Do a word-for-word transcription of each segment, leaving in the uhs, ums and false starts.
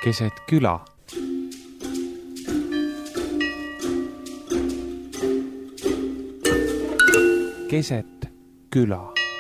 keset küla. Keset küla.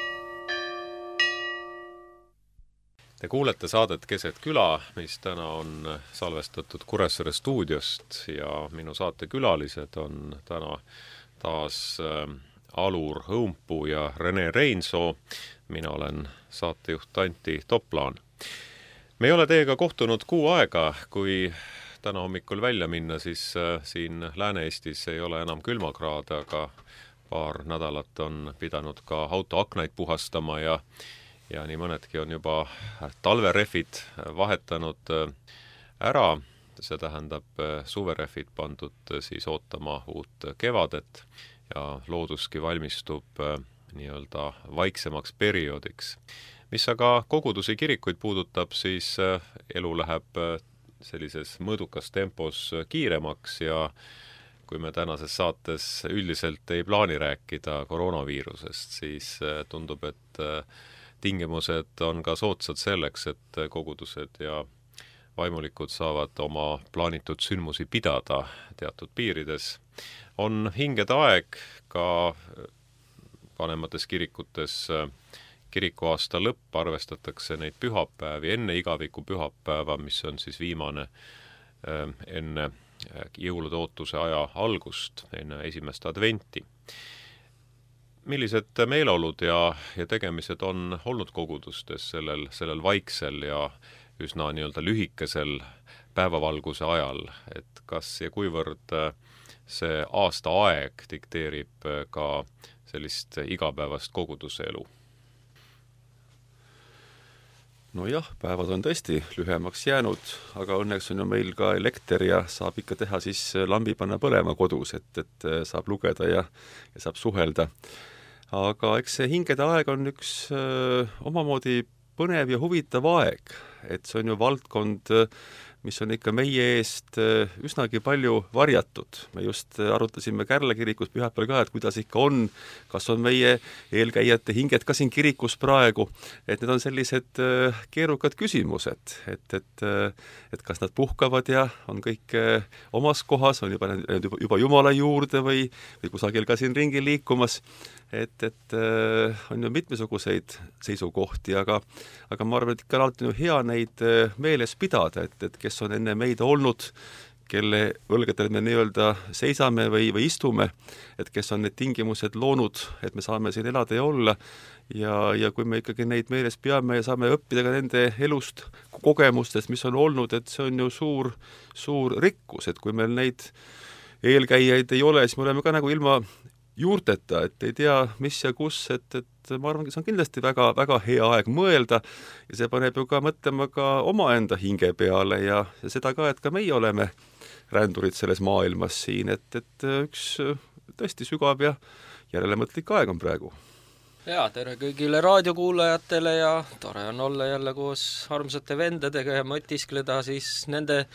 Te kuulete saadet Keset küla, mis täna on salvestatud Kuressaare stuudiost ja minu saate külalised on täna taas äh, Alur Õumpuu ja Rene Reinsoo. Mina olen saatejuht Antti Toplaan. Me ei ole teiega kohtunud kuu aega, kui täna hommikul välja minna, siis äh, siin Lääne-Eestis ei ole enam külmakraad, aga paar nädalat on pidanud ka auto aknaid puhastama ja, ja nii mõnedki on juba talverehvid vahetanud ära. See tähendab suverehvid pandud siis ootama uut kevadet ja looduski valmistub nii-öelda vaiksemaks perioodiks. Mis aga kogudusi kirikuid puudutab, siis elu läheb sellises mõõdukas tempos kiiremaks ja kui me tänases saates üldiselt ei plaani rääkida koroonaviirusest, siis tundub, et tingimused on ka soodsad selleks, et kogudused ja vaimulikud saavad oma plaanitud sündmusi pidada teatud piirides. On hingede aeg ka vanemates kirikutes kirikuaasta lõpp, arvestatakse neid pühapäevi enne igaviku pühapäeva, mis on siis viimane enne jõulude ootuse aja algust, enne esimest adventi. Millised meeleolud ja, ja tegemised on olnud kogudustes sellel, sellel vaiksel ja üsna nii-öelda lühikesel päevavalguse ajal, et kas ja kuivõrd see aasta aeg dikteerib ka sellist igapäevast koguduse elu? No jah, päevad on tõesti lühemaks jäänud, aga õnneks on ju meil ka elekter ja saab ikka teha siis lambi panna põlema kodus, et, et saab lugeda ja, ja saab suhelda. Aga eks see hingede aeg on üks öö, omamoodi põnev ja huvitav aeg, et see on ju valdkond, mis on ikka meie eest üsnagi palju varjatud. Me just arutasime Kärla kirikus pühapäeval ka, et kuidas ikka on, kas on meie eelkäijate hinged ka siin kirikus praegu, et need on sellised keerukad küsimused, et, et, et kas nad puhkavad ja on kõik omas kohas, on juba, juba, juba Jumala juurde või, või kusagil ka siin ringi liikumas. Et, et on ju mitmesuguseid seisukohti, aga, aga ma arvan, et ikka alati on ju hea neid meeles pidada, et, et kes on enne meid olnud, kelle õlgadel me nii-öelda seisame või, või istume, et kes on need tingimused loonud, et me saame siin elada ja olla ja, ja kui me ikkagi neid meeles peame ja saame õppida ka nende elust, kogemustest, mis on olnud, et see on ju suur, suur rikkus, et kui meil neid eelkäijaid ei ole, siis me oleme ka nagu ilma juurteta, et ei tea, mis ja kus, et, et ma arvan, see on kindlasti väga, väga hea aeg mõelda ja see paneb ju ka mõtlema ka omaenda hinge peale ja, ja seda ka, et ka meie oleme rändurid selles maailmas siin, et, et üks tõesti sügav ja järelemõtlik aeg on praegu. Ja, tere kõigile raadiokuulajatele ja tore on olla jälle koos armsate vendadega ja mõtiskleda siis nende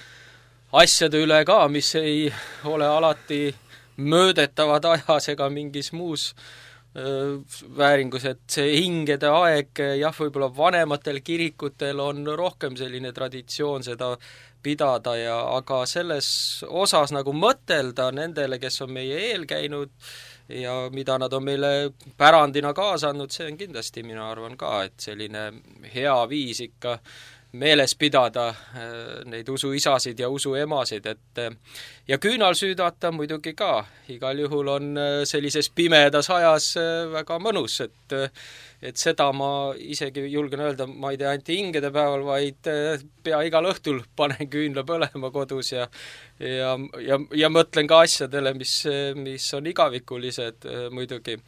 asjade üle ka, mis ei ole alati möödetavad ajas ega mingis muus öö, vääringus, et see hingede aeg, jah, võib-olla vanematel kirikutel on rohkem selline traditsioon seda pidada ja aga selles osas nagu mõtelda nendele, kes on meie eel käinud ja mida nad on meile pärandina kaasa andnud, see on kindlasti, mina arvan ka, et selline hea viis ikka meeles pidada neid usuisasid ja usuemasid, et ja küünal süüdata muidugi ka. Igal juhul on sellises pimedas ajas väga mõnus, et, et seda ma isegi julgen öelda, ma ei tea ainult hingede päeval, vaid pea igal õhtul panen küünla põlema kodus ja, ja, ja, ja mõtlen ka asjadele, mis, mis on igavikulised muidugi.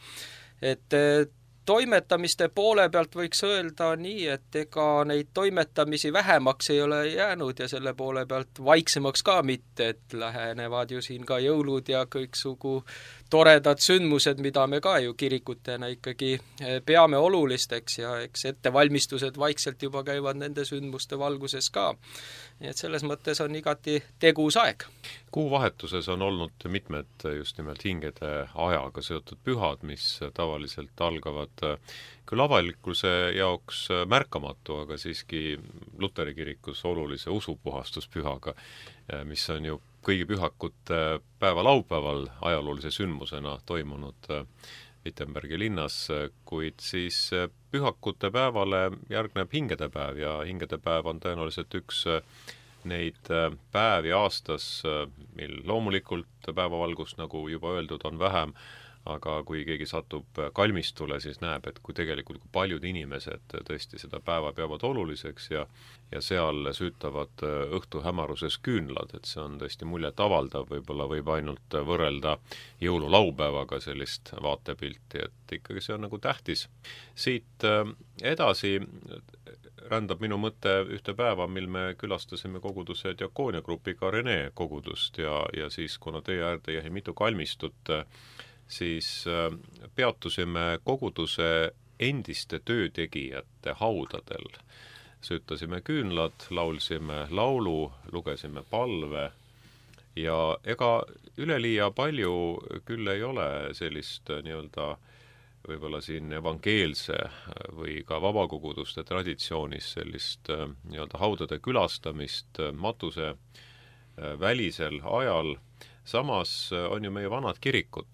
Et toimetamiste poole pealt võiks öelda nii, et ega neid toimetamisi vähemaks ei ole jäänud ja selle poole pealt vaiksemaks ka mitte, et lähenevad ju siin ka jõulud ja kõiksugu toredad sündmused, mida me ka ju kirikutena ikkagi peame olulisteks ja eks ettevalmistused vaikselt juba käivad nende sündmuste valguses ka. Nii et selles mõttes on igati tegus aeg. Kuuvahetuses on olnud mitmed just nimelt hingede ajaga seotud pühad, mis tavaliselt algavad küll avalikkuse jaoks märkamatu, aga siiski Luteri kirikus olulise usupuhastuspühaga, mis on ju kõigi pühakute päeva laupäeval ajaloolise sündmusena toimunud Wittenbergi linnas, kuid siis pühakute päevale järgneb hingedepäev ja hingedepäev on tõenäoliselt üks neid päevi aastas, mil loomulikult päevavalgust, nagu juba öeldud, on vähem, aga kui keegi satub kalmistule, siis näeb, et kui tegelikult kui paljud inimesed tõesti seda päeva peavad oluliseks ja, ja seal süütavad õhtu hämaruses küünlad, et see on tõesti muljet avaldav, võib-olla võib ainult võrrelda jõululaupäevaga sellist vaatepilti, et ikkagi see on nagu tähtis. Siit edasi rändab minu mõte ühte päeva, mil me külastasime koguduse diakooniagrupiga Rene kogudust ja, ja siis, kuna teie äärde jäi mitu kalmistut, siis peatusime koguduse endiste töötegijate haudadel. Süütasime küünlad, laulsime laulu, lugesime palve ja ega üleliia palju küll ei ole sellist nii-öelda võib-olla siin evangeelse või ka vabakoguduste traditsioonis sellist nii-öelda haudade külastamist matuse välisel ajal. Samas on ju meie vanad kirikud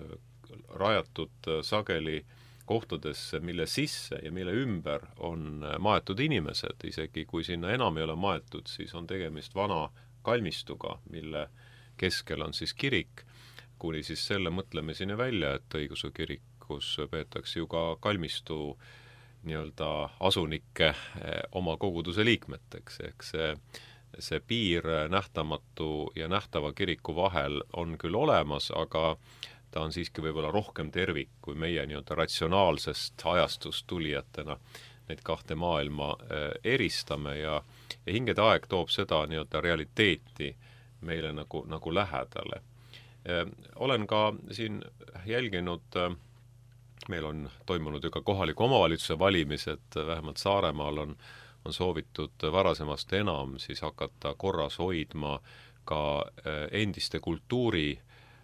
rajatud sageli kohtadesse, mille sisse ja mille ümber on maetud inimesed. Isegi kui sinna enam ei ole maetud, siis on tegemist vana kalmistuga, mille keskel on siis kirik, kuni siis selle mõtlemiseni välja, et õigeusu kirikus peetakse ju ka kalmistu nii-öelda asunikke oma koguduse liikmeteks, ehk see see piir nähtamatu ja nähtava kiriku vahel on küll olemas, aga ta on siiski võib-olla rohkem tervik, kui meie nii-öelda ratsionaalsest ajastust tulijatena neid kahte maailma eristame ja, ja hingede aeg toob seda nii-öelda realiteeti meile nagu, nagu lähedale. Olen ka siin jälginud, meil on toimunud ju ka kohaliku omavalitsuse valimised, vähemalt Saaremaal on on soovitud varasemast enam siis hakata korras hoidma ka endiste kultuuri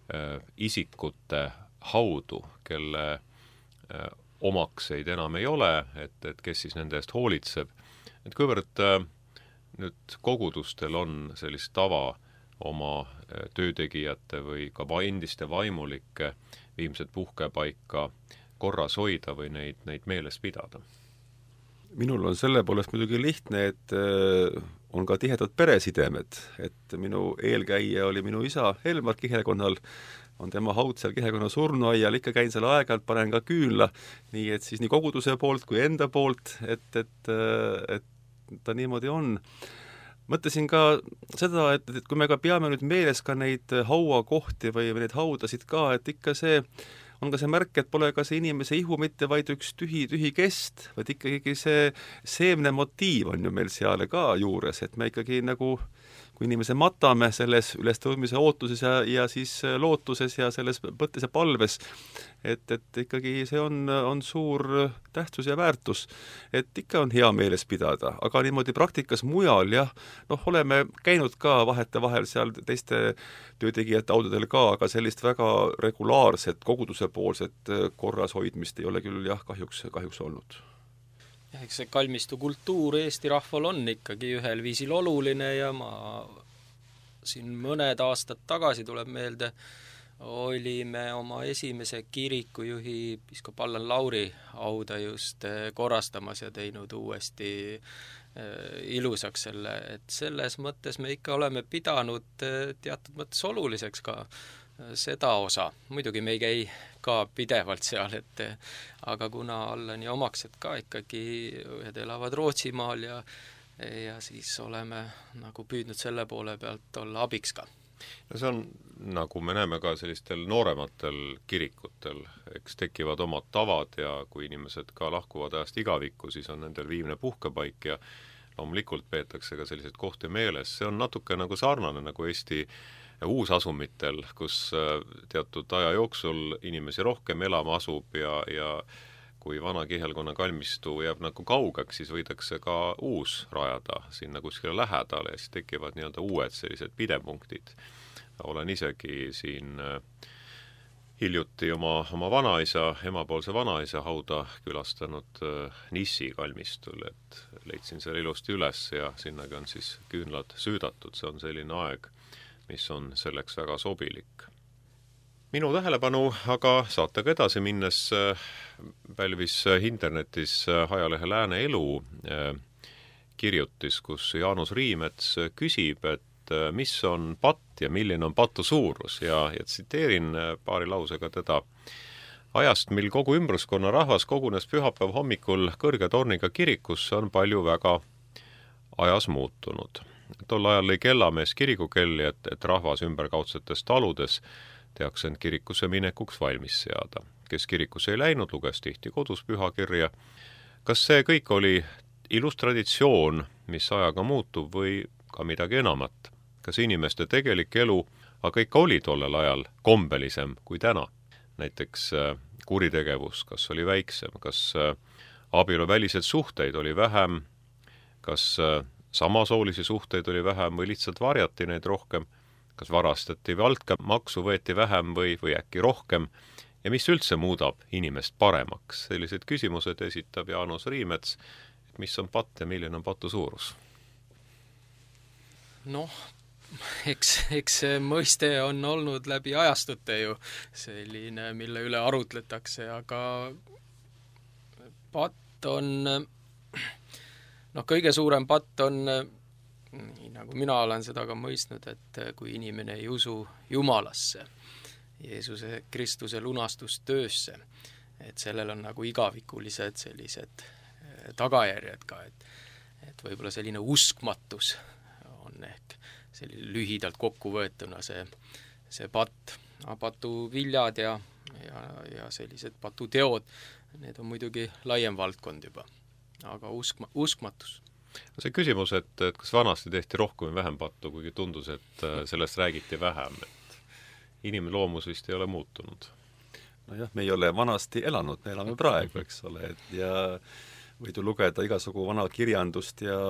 isikute haudu, kelle omakseid enam ei ole, et, et kes siis nende eest hoolitseb. Et kuivõrd nüüd kogudustel on sellist tava oma töötegijate või ka endiste vaimulike viimsed puhkepaika korras hoida või neid, neid meeles pidada? Minul on selle poolest muidugi lihtne, et on ka tihedad peresidemed, et minu eelkäija oli minu isa Helmar Kihekonnal, on tema haud seal Kihekonna surnuaial, ikka käin seal aeg-ajalt, panen ka küünla, nii et siis nii koguduse poolt kui enda poolt, et, et, et ta niimoodi on. Mõtlesin ka seda, et, et kui me ka peame nüüd meeles ka neid hauakohti või neid haudasid ka, et ikka see on ka see märk, et pole ka see inimese ihu mitte vaid üks tühi, tühi kest, vaid ikkagi see seemne motiiv on ju meil seal ka juures, et me ikkagi nagu, kui inimese matame selles ülestõudmise ootuses ja, ja siis lootuses ja selles mõttes ja palves, et, et ikkagi see on, on suur tähtsus ja väärtus, et ikka on hea meeles pidada, aga niimoodi praktikas mujal, jah, noh, oleme käinud ka vahete vahel seal teiste töötegijate haudadel ka, aga sellist väga regulaarset koguduse poolset korras hoidmist ei ole küll jah, kahjuks, kahjuks olnud. Ja, eks see kalmistu kultuur Eesti rahval on ikkagi ühel viisil oluline ja ma siin mõned aastad tagasi tuleb meelde, olime oma esimese kirikujuhi piiskop Allan Lauri hauda just korrastamas ja teinud uuesti ilusaks selle, et selles mõttes me ikka oleme pidanud teatud mõttes oluliseks ka seda osa. Muidugi me ei käi ka pidevalt seal, et aga kuna Allani omaksed ka ikkagi ühed elavad Rootsimaal ja, ja siis oleme nagu püüdnud selle poole pealt olla abiks ka. No see on, nagu me näeme ka sellistel noorematel kirikutel, eks tekivad omad tavad ja kui inimesed ka lahkuvad ajast igavikku, siis on nendel viimne puhkepaik ja loomulikult peetakse ka sellised kohti meeles. See on natuke nagu sarnane nagu Eesti uusasumitel, kus teatud aja jooksul inimesi rohkem elama asub ja, ja kui vana kihelkonna kalmistu jääb nagu kaugeks, siis võidakse ka uus rajada sinna kuskile lähedale ja siis tekivad nii-öelda uued sellised pidepunktid. Olen isegi siin hiljuti oma, oma vanaisa, emapoolse vanaisa hauda külastanud Nissi kalmistul, et leidsin selle ilusti üles ja sinnagi on siis küünlad süüdatud. See on selline aeg, mis on selleks väga sobilik. Minu tähelepanu aga saatega edasi minnes pälvis internetis ajalehe Lääne Elu kirjutis, kus Jaanus Riimets küsib, et mis on patt ja milline on patu suurus ja, ja tsiteerin paari lausega teda. Ajast, mil kogu ümbruskonna rahvas kogunes pühapäev hommikul kõrge torniga kirikusse, on palju väga ajas muutunud. Tol ajal lõi kellamees kirikukelli, et, et rahvas ümberkaudsetes taludes tehakse end kirikusse minekuks valmis seada. Kes kirikusse ei läinud, luges tihti kodus pühakirja. Kas see kõik oli ilus traditsioon, mis ajaga muutub või ka midagi enamat? Kas inimeste tegelik elu aga ikka oli tollel ajal kombelisem kui täna? Näiteks kuritegevus, kas oli väiksem? Kas abieluvälised suhteid oli vähem? Kas samasoolisi suhteid oli vähem või lihtsalt varjati neid rohkem? Kas varastati või altkäemaksu võeti vähem või, või äkki rohkem ja mis üldse muudab inimest paremaks? Sellised küsimused esitab Jaanus Riimets, et mis on patt ja milline on patu suurus? Noh, eks, eks see mõiste on olnud läbi ajastute ju selline, mille üle arutletakse, aga patt on, noh, kõige suurem patt on nii nagu mina olen seda ka mõistnud, et kui inimene ei usu Jumalasse, Jeesuse Kristuse lunastustöösse, et sellel on nagu igavikulised sellised tagajärjed ka, et, et võib-olla selline uskmatus on ehk selline lühidalt kokkuvõetuna see, see patt. Patu viljad ja, ja, ja sellised patuteod, need on muidugi laiem valdkond juba, aga uskma, uskmatus. See küsimus, et, et kas vanasti tehti rohkem või vähem pattu, kuigi tundus, et sellest räägiti vähem, et inimloomus vist ei ole muutunud. No jah, me ei ole vanasti elanud, me elame praegu, eks ole, et ja võid ju lugeda igasugu vana kirjandust ja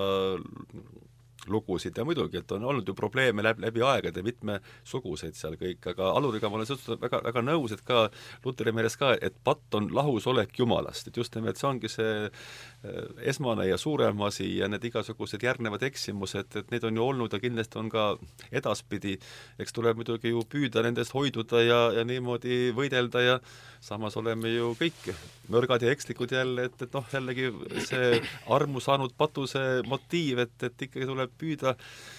lugusid ja muidugi, et on olnud ju probleeme läbi, läbi aegade mitmesuguseid seal kõik, aga Aluriga ma olen sõltnud väga, väga nõus, et ka Luteri meeles ka, et patt on lahusolek Jumalast, et just nimelt see ongi see esmane ja suurem asi ja need igasugused järgnevad eksimused, et need on ju olnud ja kindlasti on ka edaspidi, eks tuleb muidugi ju püüda nendest hoiduda ja, ja niimoodi võidelda ja samas oleme ju kõik nõrgad ja ekslikud jälle, et, et noh, jällegi see armu saanud patuse motiiv, et, et ikkagi tuleb püüda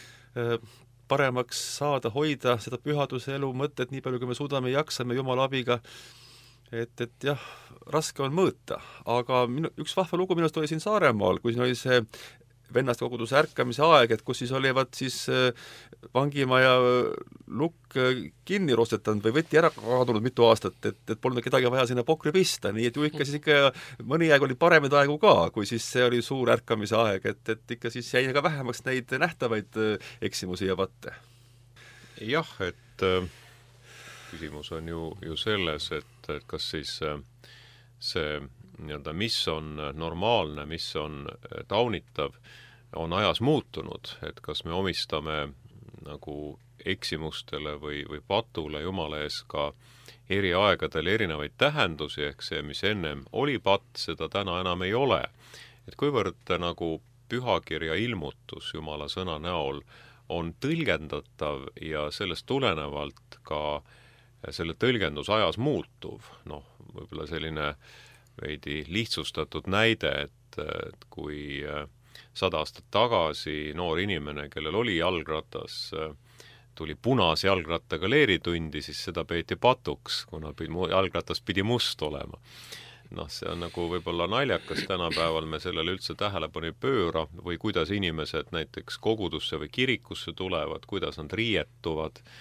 paremaks saada, hoida seda pühaduse elu mõtet nii palju, kui me suudame ja jaksame Jumala abiga, et, et jah, raske on mõõta, aga minu, üks vahva lugu minust oli siin Saaremaal, kui siin oli see vennast koguduse ärkamise aeg, et kus siis olivad siis vangimaja lukk kinni rostetanud või võtti ära kadunud mitu aastat, et, et polnud kedagi vaja sinna pokri pista, nii et ju ikka siis ikka mõni aeg oli paremaid aegu ka, kui siis see oli suur ärkamise aeg, et, et ikka siis jäi ka vähemaks neid nähtavaid eksimusi ja patte. Jah, et küsimus on ju, ju selles, et, et kas siis see nii-öelda, mis on normaalne, mis on taunitav, on ajas muutunud, et kas me omistame nagu eksimustele või, või patule Jumala ees ka eri aegadel erinevaid tähendusi, ehk see, mis ennem oli patt, seda täna enam ei ole. Et kuivõrd nagu pühakirja ilmutus Jumala sõna näol on tõlgendatav ja sellest tulenevalt ka selle tõlgendus ajas muutuv, noh, võib-olla selline veidi lihtsustatud näide, et, et kui sada aastat tagasi noor inimene, kellel oli jalgratas, tuli punase jalgrattaga leeritundi, siis seda peeti patuks, kuna jalgratas pidi must olema. Noh, see on nagu võib-olla naljakas, tänapäeval me sellele üldse tähelepanu ei pööra või kuidas inimesed näiteks kogudusse või kirikusse tulevad, kuidas nad riietuvad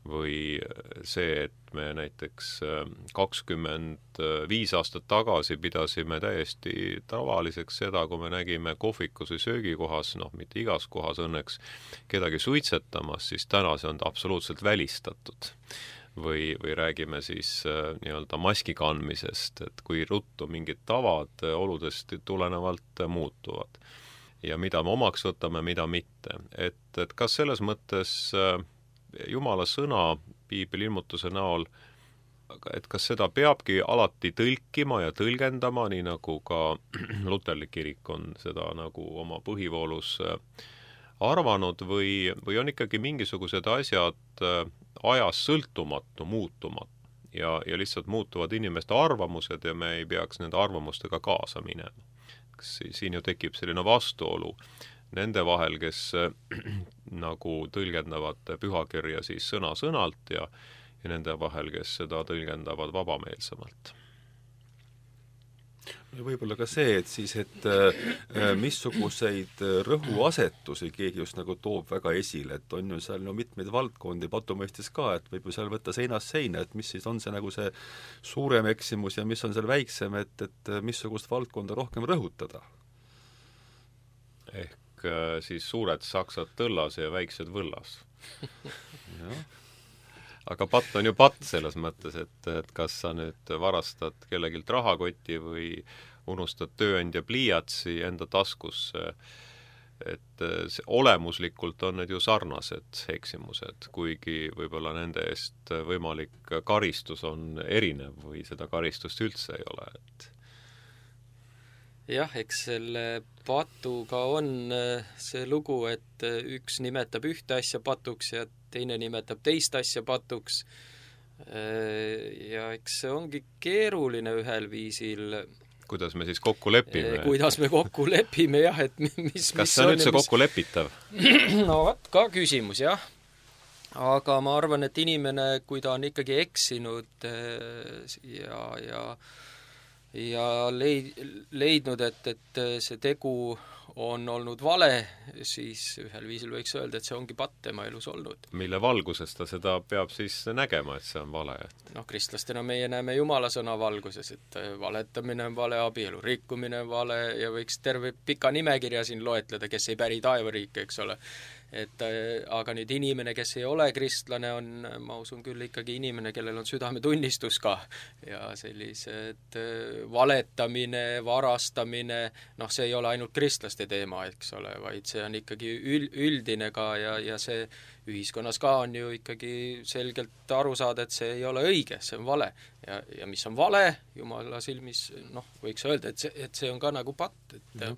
või see, et me näiteks kakskümmend viis aastat tagasi pidasime täiesti tavaliseks seda, kui me nägime kohvikus või söögikohas, noh, mitte igas kohas õnneks, kedagi suitsetamas, siis täna see on absoluutselt välistatud. Või, või räägime siis nii-öelda maski kandmisest, et kui ruttu mingid tavad oludest tulenevalt muutuvad. Ja mida me omaks võtame, mida mitte. Et, et kas selles mõttes Jumala sõna piibli ilmutuse näol, et kas seda peabki alati tõlkima ja tõlgendama, nii nagu ka luterlik kirik on seda nagu oma põhivoolus arvanud, või, või on ikkagi mingisugused asjad ajas sõltumatu, muutumatu ja, ja lihtsalt muutuvad inimeste arvamused ja me ei peaks nende arvamustega kaasa minema. Kas siin ju tekib selline vastuolu nende vahel, kes nagu tõlgendavad pühakirja siis sõna-sõnalt ja, ja nende vahel, kes seda tõlgendavad vabameelsemalt. Võib-olla ka see, et siis, et äh, missuguseid rõhuasetusi keegi just nagu toob väga esile, et on ju seal no mitmeid valdkondi patumõistes ka, et võib ju seal võtta seinast seina, et mis siis on see nagu see suurem eksimus ja mis on seal väiksem, et, et missugust valdkonda rohkem rõhutada. Ehk siis suured saksad tõllas ja väiksed võllas. Aga patt on ju patt selles mõttes, et, et kas sa nüüd varastad kellegilt rahakoti või unustad tööandja pliiatsi enda taskusse, et see olemuslikult on need ju sarnased eksimused, kuigi võib-olla nende eest võimalik karistus on erinev või seda karistust üldse ei ole, et jah, eks selle patuga on see lugu, et üks nimetab ühte asja patuks ja teine nimetab teist asja patuks. Ja eks see ongi keeruline ühel viisil. Kuidas me siis kokku lepime? Kuidas me kokku lepime, jah, et mis, kas see on üldse mis... kokku lepitav? No vaat ka küsimus, jah. Aga ma arvan, et inimene, kui ta on ikkagi eksinud ja, ja ja leid, leidnud, et, et see tegu on olnud vale, siis ühel viisil võiks öelda, et see ongi patt tema elus olnud. Mille valguses ta seda peab siis nägema, et see on vale? Et... noh, kristlastena meie näeme Jumala sõna valguses, et valetamine on vale, abielu rikkumine on vale ja võiks terve pika nimekirja siin loetleda, kes ei päri taevariike, eks ole. Et, aga nüüd inimene, kes ei ole kristlane, on, ma usun küll ikkagi inimene, kellel on südametunnistus ka ja sellised valetamine, varastamine, noh, see ei ole ainult kristlaste teema, eks ole, vaid see on ikkagi üldine ka ja, ja see ühiskonnas ka on ju ikkagi selgelt aru saada, et see ei ole õige, see on vale. Ja, ja mis on vale, Jumala silmis, noh, võiks öelda, et see, et see on ka nagu patt. Et, mm.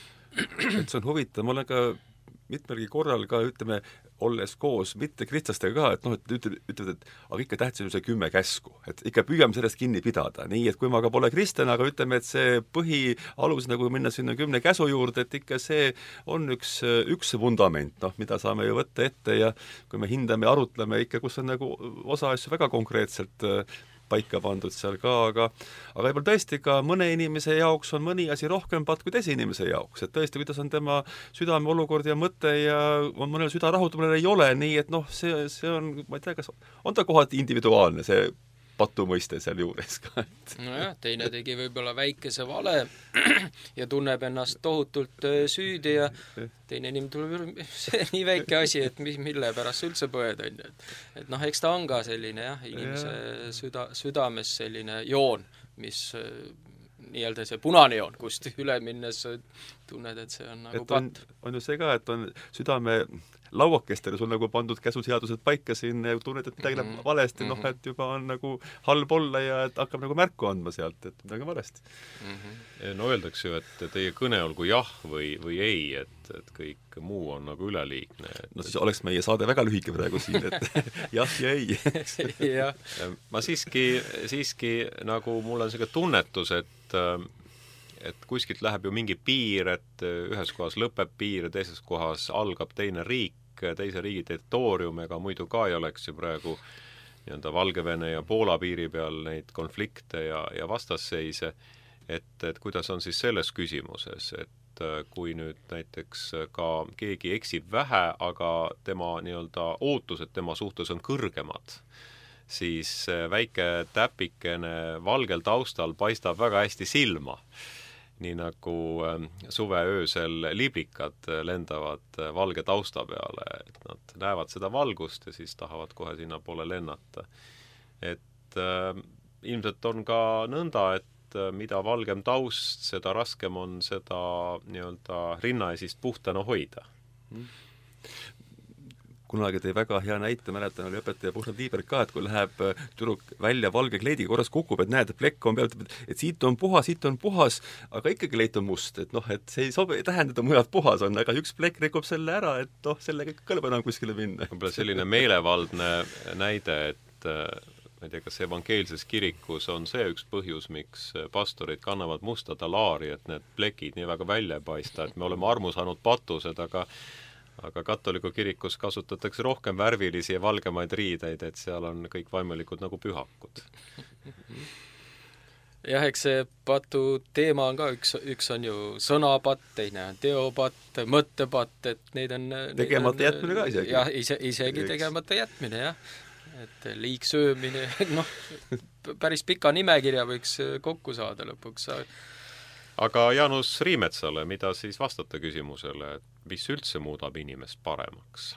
et see on huvitav, mul on ka mitmelgi korral ka, ütleme, olles koos mitte kristlastega ka, et noh, et ütlevad, ütled, et aga ikka tähtis on see kümme käsku, et ikka püüame sellest kinni pidada, nii et kui ma ka pole kristlane, aga ütleme, et see põhialus, nagu minna sinna kümne käsu juurde, et ikka see on üks, üks vundament, noh, mida saame ju võtta ette ja kui me hindame ja arutleme ikka, kus on nagu osa asju väga konkreetselt paika pandud seal ka, aga aga võib-olla tõesti ka mõne inimese jaoks on mõni asi rohkem patt kui teise inimese jaoks, et tõesti, kuidas on tema südame olukord ja mõte ja on mõnel süda rahutu, mõnel ei ole, nii et noh, see, see on, ma ei tea, kas on ta kohati individuaalne, see patu mõiste seal juures ka. Nojah, teine tegi võib-olla väikese vale ja tunneb ennast tohutult süüdi ja teine inimene tuleb, see nii väike asi, et mille pärast üldse põed on. Et, et noh, eks ta on ka selline jah, inimese ja. süda, südames selline joon, mis nii-öelda see punane joon, kust üle minnes tunned, et see on nagu et on, patt. On ju see ka, et on südame lauakestel sul nagu pandud käsuseadused paika siin ja tunned, et midagi läheb mm -hmm. valesti, noh, et juba on nagu halb olla ja et hakkab nagu märku andma sealt, et midagi valesti. Mm -hmm. No öeldakse ju, et teie kõne olgu jah või, või ei, et, et kõik muu on nagu üleliigne. Et, no siis oleks meie saade väga lühike praegu siin, et jah ja ei. ja. Ma siiski, siiski nagu mul on selline tunnetus, et et kuskilt läheb ju mingi piir, et ühes kohas lõpeb piir ja teises kohas algab teine riik, teise riigi territoorium, ega muidu ka ei oleks ju praegu nii-öelda Valgevene ja Poola piiri peal neid konflikte ja, ja vastasseise, et, et kuidas on siis selles küsimuses, et kui nüüd näiteks ka keegi eksib vähe, aga tema nii-öelda ootused tema suhtes on kõrgemad, siis väike täpikene valgel taustal paistab väga hästi silma. Nii nagu suveöösel liblikad lendavad valge tausta peale, et nad näevad seda valgust ja siis tahavad kohe sinna poole lennata. Et äh, ilmselt on ka nõnda, et mida valgem taust, seda raskem on seda nii-öelda rinnaesist puhtana hoida. Kunagi tõi väga hea näite, mäletan, oli õpetaja Puhnab Liiberg ka, et kui läheb tüdruk välja valge kleediga, korras kukub, et näed, et plekk on pealt, et siit on puhas, siit on puhas, aga ikkagi leit on must, et noh, et see ei sobi, ei tähendada mujalt puhas on, aga üks plekk rikub selle ära, et noh, sellega kõlba enam kuskile minna. Võib-olla selline meelevaldne näide, et ma ei tea, kas evangeelses kirikus on see üks põhjus, miks pastorid kannavad musta talaari, et need plekid nii väga välja ei paista, et me oleme armu saanud patused, aga aga katoliku kirikus kasutatakse rohkem värvilisi ja valgemaid riideid, et seal on kõik vaimulikud nagu pühakud. Jah, eks see patu teema on ka, üks, üks on ju sõnapatt, teine on teopatt, mõttepatt, et neid on... Tegemata jätmine ka isegi. Jah, ise, isegi tegemata jätmine, jah. Et liigsöömine, noh, päris pika nimekirja võiks kokku saada lõpuks. Aga Jaanus Riimetsale, mida siis vastata küsimusele, et mis üldse muudab inimest paremaks?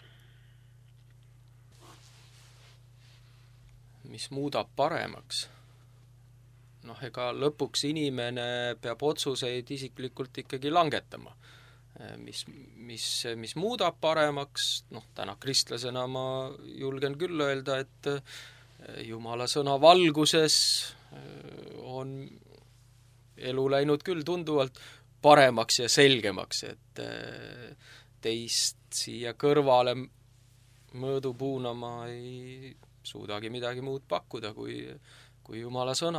Mis muudab paremaks? Noh, ega lõpuks inimene peab otsuseid isiklikult ikkagi langetama. Mis, mis, mis muudab paremaks, noh, täna kristlasena ma julgen küll öelda, et Jumala sõna valguses on elu läinud küll tunduvalt paremaks ja selgemaks, et teist siia kõrvale mõõdupuuna ma ei suudagi midagi muud pakkuda kui, kui Jumala sõna.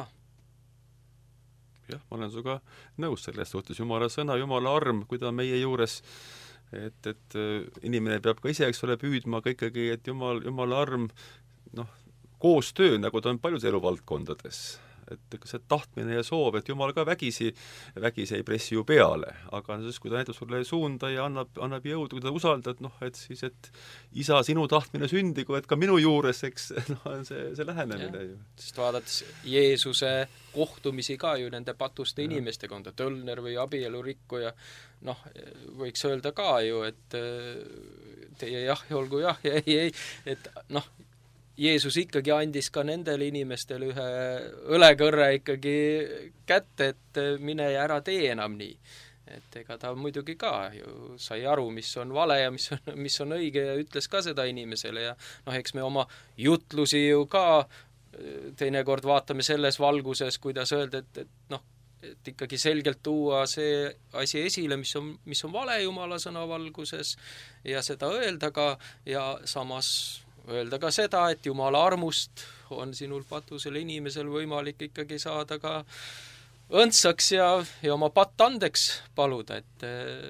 Jah, ma olen suga nõus selles suhtes. Jumala sõna, Jumala arm, kui ta on meie juures, et, et inimene peab ka ise, eks ole, püüdma ka ikkagi, et Jumal, Jumala arm, noh, koostöö, nagu ta on paljudes eluvaldkondades. Et see tahtmine ja soov, et Jumal ka vägisi, vägisi ei pressi ju peale, aga siis, kui ta näitab sulle suunda ja annab, annab jõudu, kui ta usaldad, noh, et siis, et isa, sinu tahtmine sündigu, et ka minu juures, eks, noh, on see, see lähenemine ju. Sest vaadates Jeesuse kohtumisi ka ju nende patuste ja. Inimestega, on ta tölner või abielurikku ja noh, võiks öelda ka ju, et teie jah, olgu jah ja ei, ei, et noh, Jeesus ikkagi andis ka nendele inimestele ühe õlekõrre ikkagi kätte, et mine ja ära tee enam nii. Et ega ta muidugi ka ju sai aru, mis on vale ja mis on, mis on õige ja ütles ka seda inimesele ja noh, eks me oma jutlusi ju ka teinekord vaatame selles valguses, kuidas öelda, et, et noh, et ikkagi selgelt tuua see asi esile, mis on, mis on vale Jumala sõna valguses ja seda öelda ka ja samas öelda ka seda, et Jumala armust on sinul patusel inimesel võimalik ikkagi saada ka õndsaks ja, ja oma patt andeks paluda, et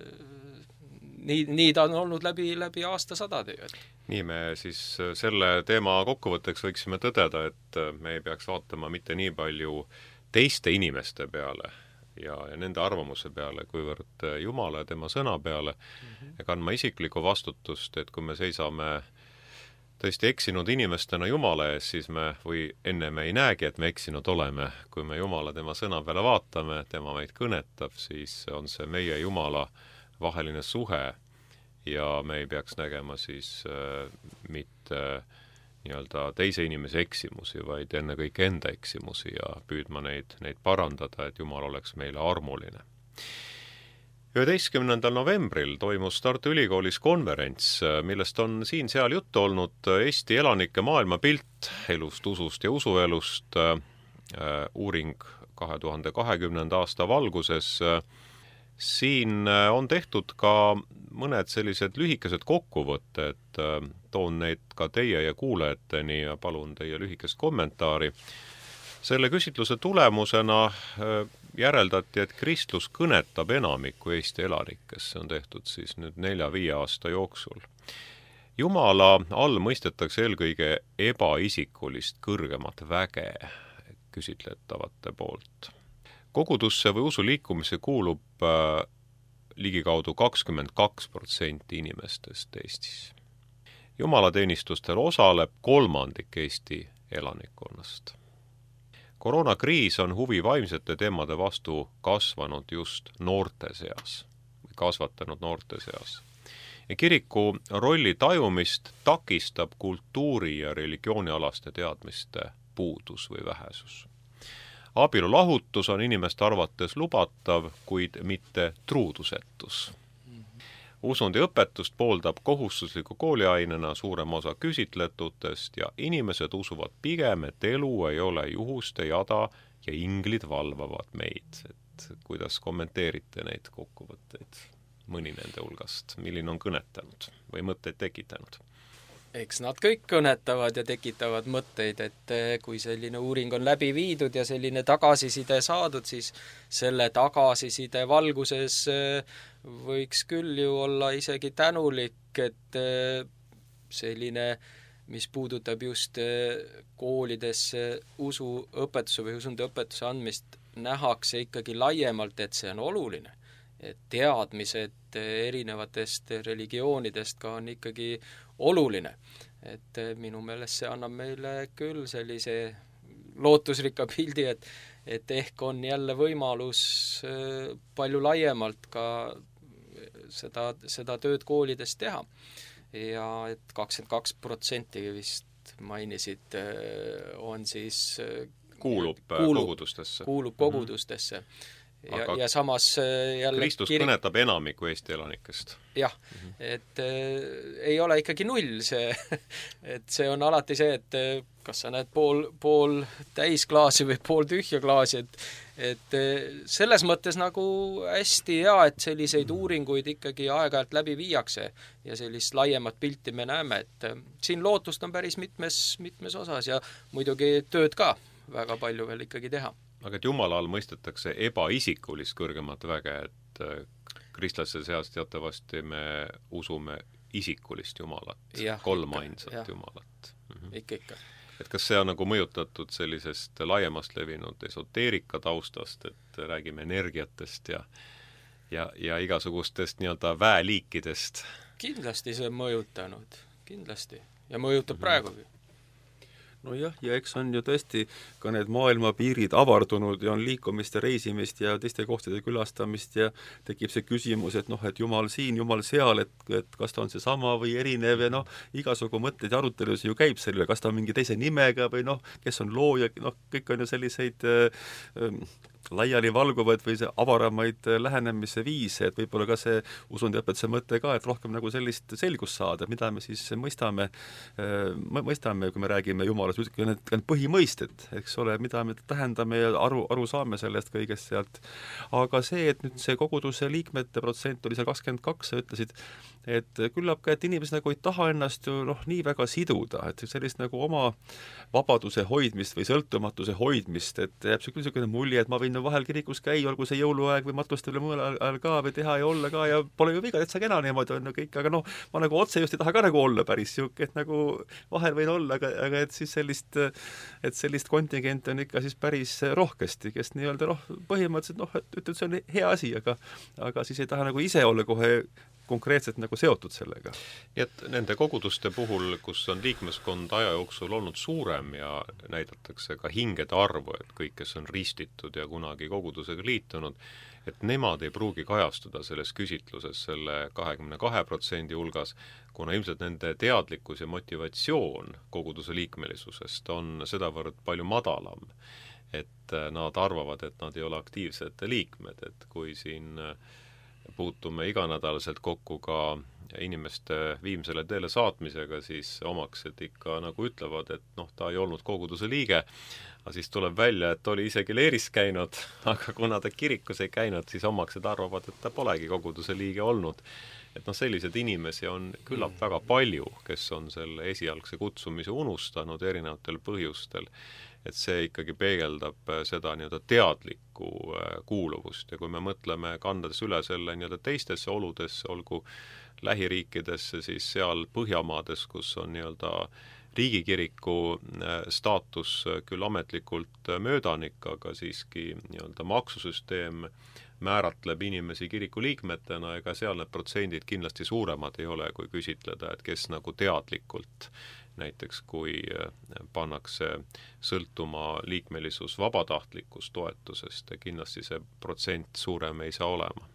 nii, nii ta on olnud läbi, läbi aastasadade. Nii me siis selle teema kokkuvõtteks võiksime tõdeda, et me ei peaks vaatama mitte nii palju teiste inimeste peale ja, ja nende arvamuse peale, kuivõrd Jumala ja tema sõna peale mm-hmm. ja kandma isiklikku vastutust, et kui me seisame tõesti eksinud inimestena Jumala ees, siis me või enne me ei näegi, et me eksinud oleme. Kui me Jumala tema sõna peale vaatame, tema meid kõnetab, siis on see meie Jumala vaheline suhe ja me ei peaks nägema siis äh, mitte nii-öelda teise inimese eksimusi, vaid enne kõik enda eksimusi ja püüdma neid, neid parandada, et Jumal oleks meile armuline. üheteistkümnendal novembril toimus Tartu Ülikoolis konverents, millest on siin-seal juttu olnud Eesti elanike maailmapilt elust, usust ja usuelust, uuring kahe tuhande kahekümnenda aasta valguses. Siin on tehtud ka mõned sellised lühikesed kokkuvõtted, toon neid ka teie ja kuulajateni ja palun teie lühikest kommentaari. Selle küsitluse tulemusena järeldati, et kristlus kõnetab enamikku Eesti elanikest, see on tehtud siis nüüd nelja-viie aasta jooksul. Jumala all mõistetakse eelkõige ebaisikulist kõrgemat väge küsitletavate poolt. Kogudusse või usuliikumise kuulub ligikaudu kakskümmend kaks protsenti inimestest Eestis. Jumalateenistustel osaleb kolmandik Eesti elanikkonnast. Koroonakriis on huvi vaimsete teemade vastu kasvanud just noorte seas, kasvatanud noorte seas. Ja kiriku rolli tajumist takistab kultuuri- ja religioonialaste teadmiste puudus või vähesus. Abielulahutus on inimeste arvates lubatav, kuid mitte truudusetus. Usundiõpetust pooldab kohustusliku kooliainena suurem osa küsitletutest ja inimesed usuvad pigem, et elu ei ole juhuste jada ja inglid valvavad meid. Et kuidas kommenteerite neid kokkuvõtteid? Mõni nende hulgast, milline on kõnetanud või mõtteid tekitanud? Eks nad kõik kõnetavad ja tekitavad mõtteid, et kui selline uuring on läbi viidud ja selline tagasiside saadud, siis selle tagasiside valguses võiks küll ju olla isegi tänulik, et selline, mis puudutab just koolidesse usuõpetuse või usundiõpetuse andmist, nähakse ikkagi laiemalt, et see on oluline. Et teadmised erinevatest religioonidest ka on ikkagi oluline. Et minu meelest see annab meile küll sellise lootusrikka pildi, et, et ehk on jälle võimalus palju laiemalt ka seda, seda tööd koolides teha. Ja et kakskümmend kaks protsenti vist mainisid on siis kuulub, kuulub kogudustesse. Kuulub kogudustesse. Ja, ja samas jälle Kristus kirik... kõnetab enamiku Eesti elanikest. Jah, mm-hmm. et äh, ei ole ikkagi null see, et see on alati see, et kas sa näed pool, pool täis klaasi või pool tühja klaasi, et, et selles mõttes nagu hästi hea, et selliseid uuringuid ikkagi aeg-ajalt läbi viiakse ja sellist laiemat pilti me näeme, et siin lootust on päris mitmes, mitmes osas ja muidugi tööd ka väga palju veel ikkagi teha. Aga et Jumala all mõistetakse ebaisikulist kõrgemat väge, et kristlaste seas teatavasti me usume isikulist Jumalat, kolm ainsat Jumalat. Mhm. Ikka ikka. Et kas see on nagu mõjutatud sellisest laiemast levinud esoteerika taustast, et räägime energiatest ja, ja, ja igasugustest nii-öelda väeliikidest? Kindlasti see on mõjutanud, kindlasti. Ja mõjutab mm-hmm. praegugi. No jah, ja eks on ju tõesti ka need maailma piirid avardunud ja on liikumist ja reisimist ja teiste kohtade külastamist ja tekib see küsimus, et noh, et Jumal siin, Jumal seal, et, et kas ta on see sama või erinev ja noh, igasugu mõtteid ja arutelus ju käib selle, kas ta on mingi teise nimega või noh, kes on looja, noh, kõik on ju selliseid äh, laiali valguvad või see avaramaid lähenemise viise, et võib-olla ka see usundiõpetuse mõte ka, et rohkem nagu sellist selgust saada, mida me siis mõistame, mõistame, kui me räägime Jumalast, need, need põhimõisted, eks ole, mida me tähendame ja aru, aru saame sellest kõigest sealt. Aga see, et nüüd see koguduse liikmete protsent oli seal kakskümmend kaks, sa ütlesid, et küllap ka, et inimesed nagu ei taha ennast ju noh, nii väga siduda, et sellist nagu oma vabaduse hoidmist või sõltumatuse hoidmist, et jääb see küll selline mulje, et ma võin vahel kirikus käia, olgu see jõuluaeg või matluste üle mõõl ajal ka või teha ja olla ka ja pole ju viga, et sa kena niimoodi on ju kõik, aga noh, ma nagu otse just ei taha ka nagu olla päris siuke, et nagu vahel võin olla, aga, aga et siis sellist, et sellist kontingenti on ikka siis päris rohkesti, kes nii-öelda noh, põhimõtteliselt noh, et ütled, see on hea asi, aga, aga siis ei taha nagu ise olla kohe konkreetselt nagu seotud sellega. Nii et nende koguduste puhul, kus on liikmeskond aja jooksul olnud suurem ja näidatakse ka hingede arvu, et kõik, kes on ristitud ja kunagi kogudusega liitunud, et nemad ei pruugi kajastuda selles küsitluses selle kahekümne kahe protsendi hulgas, kuna ilmselt nende teadlikkus ja motivatsioon koguduse liikmelisusest on sedavõrd palju madalam, et nad arvavad, et nad ei ole aktiivsed liikmed, et kui siin puutume iganädalaselt kokku ka inimeste viimsele teele saatmisega, siis omaksed ikka nagu ütlevad, et noh, ta ei olnud koguduse liige, aga siis tuleb välja, et oli isegi leeris käinud, aga kuna ta kirikus ei käinud, siis omaksed arvavad, et ta polegi koguduse liige olnud. Et noh, sellised inimesi on küllap mm. väga palju, kes on selle esialgse kutsumise unustanud erinevatel põhjustel. Et see ikkagi peegeldab seda nii-öelda teadlikku kuuluvust ja kui me mõtleme kandades üle selle nii-öelda teistesse oludesse, olgu lähiriikidesse, siis seal Põhjamaades, kus on nii-öelda riigikiriku staatus küll ametlikult möödanik, aga siiski nii-öelda maksusüsteem määratleb inimesi kiriku liikmetena, ega seal need protsendid kindlasti suuremad ei ole, kui küsitleda, et kes nagu teadlikult, näiteks kui pannakse sõltuma liikmelisus vabatahtlikus toetusest, ja kindlasti see protsent suurem ei saa olema.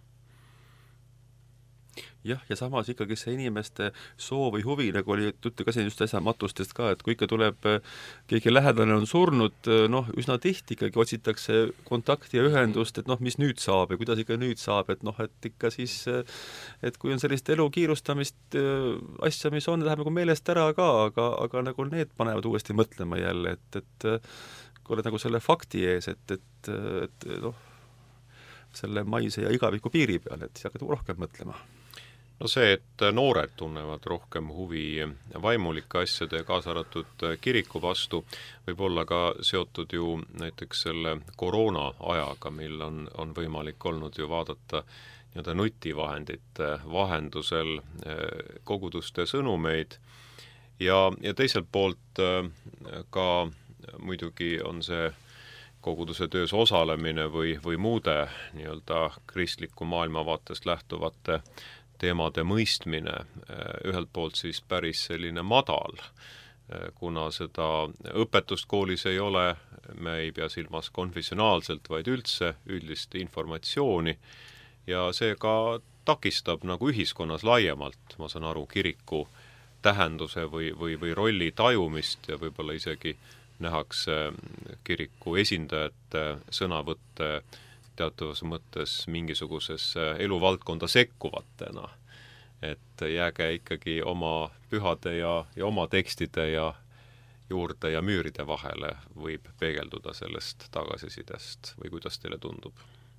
Jah, ja samas ikkagi see inimeste soov või huvi, nagu oli juttu ka siin just äsja matustest ka, et kui ikka tuleb keegi lähedane on surnud, noh, üsna tihti ikkagi otsitakse kontakti ja ühendust, et noh, mis nüüd saab ja kuidas ikka nüüd saab, et noh, et ikka siis, et kui on sellist elu kiirustamist asja, mis on, läheb nagu meelest ära ka, aga, aga nagu need panevad uuesti mõtlema jälle, et, et kui oled nagu selle fakti ees, et, et, et noh, selle maise ja igaviku piiri peal, et siis hakkad rohkem mõtlema. No see, et noored tunnevad rohkem huvi vaimulike asjade ja kaasa arvatud kiriku vastu, võib olla ka seotud ju näiteks selle koroona ajaga, mil on, on võimalik olnud ju vaadata nii-öelda nutivahendite vahendusel koguduste sõnumeid ja, ja teiselt poolt ka muidugi on see koguduse töös osalemine või, või muude nii-öelda kristliku maailmavaatest lähtuvate teemade mõistmine ühelt poolt siis päris selline madal, kuna seda õpetust koolis ei ole, me ei pea silmas konfessionaalselt, vaid üldse üldist informatsiooni ja see ka takistab nagu ühiskonnas laiemalt, ma saan aru, kiriku tähenduse või, või, või rolli tajumist ja võib-olla isegi nähakse kiriku esindajate sõnavõtte teatavas mõttes mingisugusesse eluvaldkonda sekkuvatena, et jääge ikkagi oma pühade ja, ja oma tekstide ja juurde ja müüride vahele võib peegelduda sellest tagasisidest või kuidas teile tundub?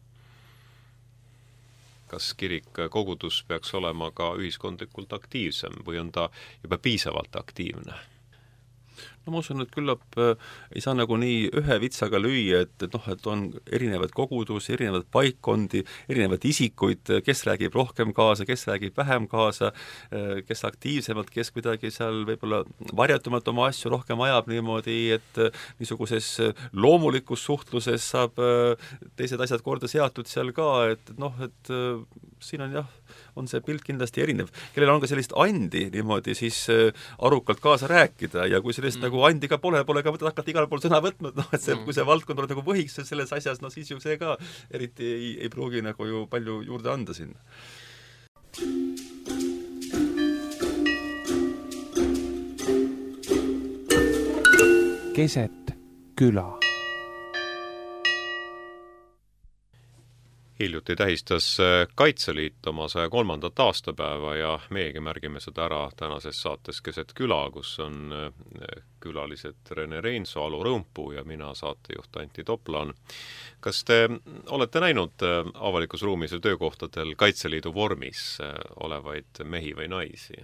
Kas kirik, kogudus peaks olema ka ühiskondlikult aktiivsem või on ta juba piisavalt aktiivne? No ma usun, et küllap äh, ei saa nagu nii ühe vitsaga lüüa, et, et noh, et on erinevad kogudusi, erinevad paikkondi, erinevad isikuid, kes räägib rohkem kaasa, kes räägib vähem kaasa, kes aktiivsemalt, kes kuidagi seal võib-olla varjatumalt oma asju rohkem ajab niimoodi, et niisuguses loomulikus suhtluses saab teised asjad korda seatud seal ka, et noh, et siin on jah, on see pilt kindlasti erinev. Kellel on ka sellist andi niimoodi siis arukalt kaasa rääkida ja kui sellist mm. nagu andi ka pole, pole ka mõtet hakata igal pool sõna võtma, noh, et see, mm. kui see valdkond on nagu võhiks selles asjas, no siis ju see ka eriti ei, ei pruugi nagu ju palju juurde anda sinna. Keset küla. Hiljuti tähistas Kaitseliit oma saja kolmandat aastapäeva ja meiegi märgime seda ära tänases saates Keset küla, kus on külalised Rene Reinso, Alo Rõmpuu ja mina, saatejuht Antti Toplan. Kas te olete näinud avalikus ruumis ja töökohtadel Kaitseliidu vormis olevaid mehi või naisi?